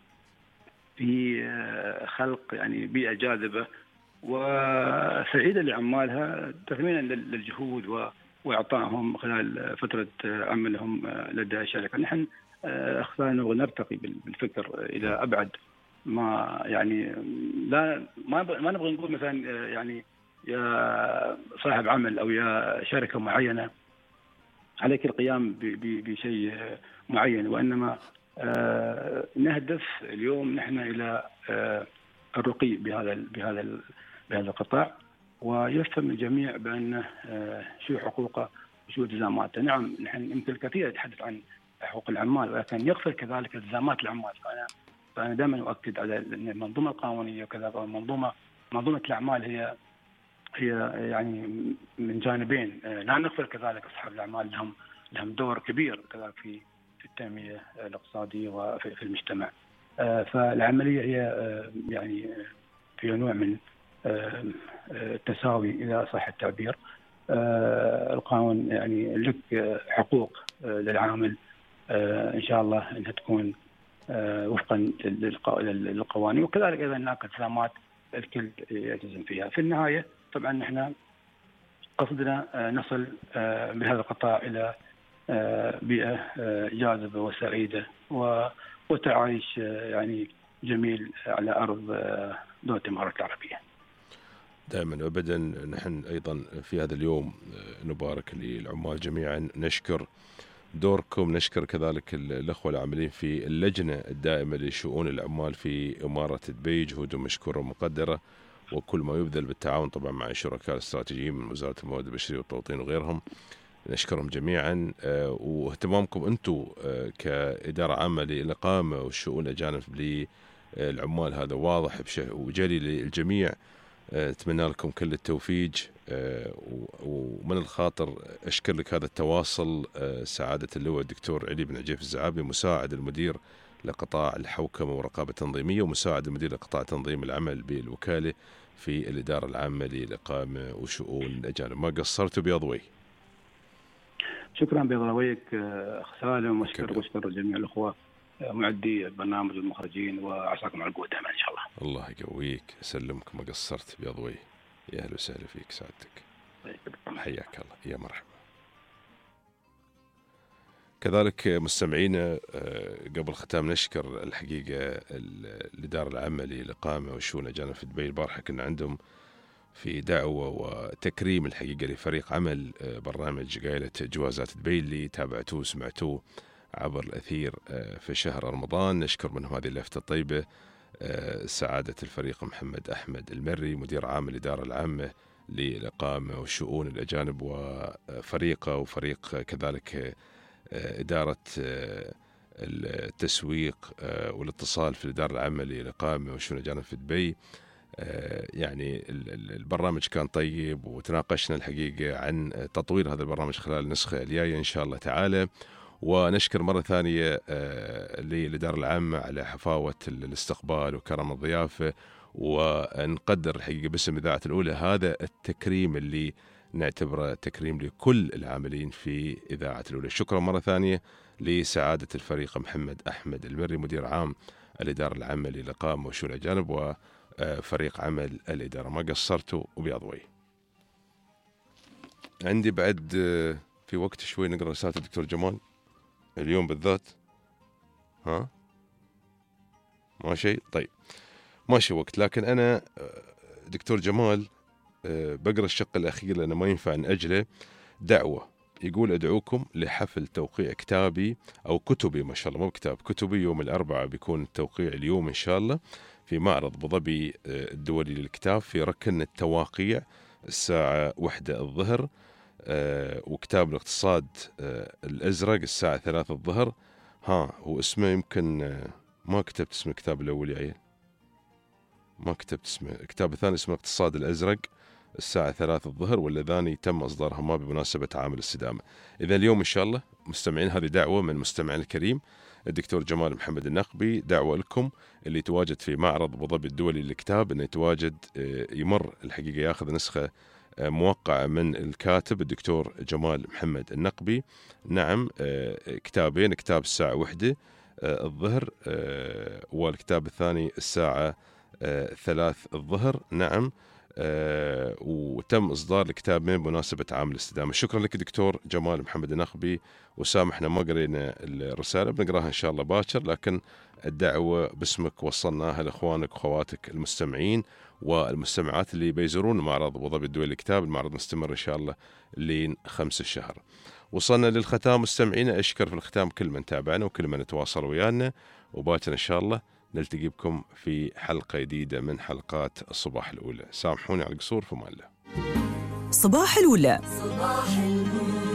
في خلق يعني بيئة جاذبة وسعيدة لعمالها، تثمينا للجهود وإعطائهم خلال فترة عملهم لدى الشركة. نحن أخذنا ونرتقي بالفكر إلى أبعد ما يعني ما نبغى نقول مثلا يعني يا صاحب عمل أو يا شركة معينة عليك القيام بشيء معين، وإنما نهدف اليوم نحن إلى الرقي بهذا القطاع، ويفهم الجميع بأن شو حقوقه وشو التزاماته. نعم نحن يمكن الكثير يتحدث عن حقوق العمال، ولكن يغفل كذلك التزامات العمال. فأنا دائما أؤكد على أن المنظومة القانونية وكذا منظومة الأعمال هي يعني من جانبين، لا نغفل كذلك أصحاب الأعمال لهم دور كبير كذلك في التنمية الاقتصادية وفي المجتمع. فالعملية هي يعني في نوع من التساوي إذا صح التعبير. القانون يعني لك حقوق للعامل إن شاء الله أنها تكون وفقا للقوانين، وكذلك أيضا هناك التزامات الكل يلتزم فيها. في النهاية طبعا نحن قصدنا نصل بهذا القطاع إلى بيئة جاذبة وسعيدة وتعايش يعني جميل على أرض دولة الإمارات العربية. دائما وابدا نحن أيضا في هذا اليوم نبارك للعمال جميعا، نشكر دوركم، نشكر كذلك الأخوة العاملين في اللجنة الدائمة لشؤون العمال في إمارة دبي، جهودهم مشكورة ومقدرة، وكل ما يبذل بالتعاون طبعا مع الشركاء الاستراتيجيين من وزارة الموارد البشرية والتوطين وغيرهم. نشكرهم جميعا، واهتمامكم أنتم كإدارة عامة للإقامة والشؤون الأجانب للعمال هذا واضح وجلي للجميع. أتمنى لكم كل التوفيق، ومن الخاطر أشكر لك هذا التواصل سعادة اللواء الدكتور علي بن عجيف الزعابي، مساعد المدير لقطاع الحوكمة والرقابة التنظيمية ومساعد المدير لقطاع تنظيم العمل بالوكالة في الإدارة العامة للإقامة وشؤون الأجانب. ما قصرت بيضوي. شكرا بيضويك أخ سالم، واشكر جميع الأخوة معدي البرنامج والمخرجين، وعساكم على القوة دائما إن شاء الله. الله يقويك، أسلمك، ما قصرت بيضوي. يا أهلا وسهلا فيك سعادتك، حياك الله، يا مرحبا. كذلك مستمعينا قبل ختام نشكر الحقيقة الإدارة العامة للإقامة والشؤون الأجانب في دبي. البارحة كنا عندهم في دعوة وتكريم الحقيقة لفريق عمل برنامج قايلة جوازات دبي اللي تابعتوه وسمعتوه عبر الأثير في شهر رمضان. نشكر منهم هذه اللفتة الطيبة سعادة الفريق محمد أحمد المري مدير عام الإدارة العامة للإقامة وشؤون الأجانب وفريقه، وفريق كذلك إدارة التسويق والاتصال في الإدارة العامة للإقامة وشؤون الأجانب في دبي. يعني البرنامج كان طيب، وتناقشنا الحقيقة عن تطوير هذا البرنامج خلال النسخة الجاية إن شاء الله تعالى. ونشكر مرة ثانية للإدارة العامة على حفاوة الاستقبال وكرم الضيافة، ونقدر الحقيقة باسم إذاعة الأولى هذا التكريم اللي نعتبره تكريم لكل العاملين في إذاعة الأولى. شكرا مرة ثانية لسعادة الفريق محمد أحمد المري مدير عام الإدارة العامة للإقامة وشؤون الأجانب وفريق عمل الإدارة، ما قصرتوا وبياض وجه. عندي بعد في وقت شوي نقرأ رسالة الدكتور جمال اليوم بالذات. ها ماشي طيب ماشي وقت، لكن أنا دكتور جمال بقرأ الشق الأخير لأنه ما ينفع نأجله. دعوة يقول أدعوكم لحفل توقيع كتابي أو كتبي، ما شاء الله مو كتاب، كتبي يوم الأربعاء بيكون التوقيع اليوم إن شاء الله في معرض أبو ظبي الدولي للكتاب في ركن التواقيع الساعة 1 الظهر، وكتاب الاقتصاد الأزرق الساعة 3 الظهر. ها هو اسمه يمكن ما كتبت اسم الكتاب الأول يا عيال، ما كتبت اسمه. الكتاب الثاني اسمه الاقتصاد الأزرق الساعة 3 الظهر، ولا ذاني تم إصدارها ما بمناسبة عام الاستدامة. إذا اليوم إن شاء الله مستمعين، هذه دعوة من مستمعين الكريم الدكتور جمال محمد النقبي، دعوة لكم اللي يتواجد في معرض أبو ظبي الدولي للكتاب إنه يتواجد يمر الحقيقة ياخذ نسخة موقعة من الكاتب الدكتور جمال محمد النقبي. نعم كتابين، كتاب الساعة 1 الظهر والكتاب الثاني الساعة 3 الظهر. نعم وتم إصدار الكتابين بمناسبة عام الاستدامة. شكرا لك دكتور جمال محمد النقبي، وسامحنا ما قرينا الرسالة، بنقراها إن شاء الله باكر، لكن الدعوة باسمك وصلناها لإخوانك وأخواتك المستمعين والمستمعات اللي بيزورون معرض أبو ظبي الدولي للكتاب. المعرض مستمر إن شاء الله لين 5 الشهر. وصلنا للختام مستمعينا، أشكر في الختام كل من تابعنا وكل من تواصل ويانا، وباكر إن شاء الله نلتقي بكم في حلقة جديدة من حلقات الصباح الأولى. سامحوني على القصور، في أمان الله. صباح الأولى. صباح الأولى.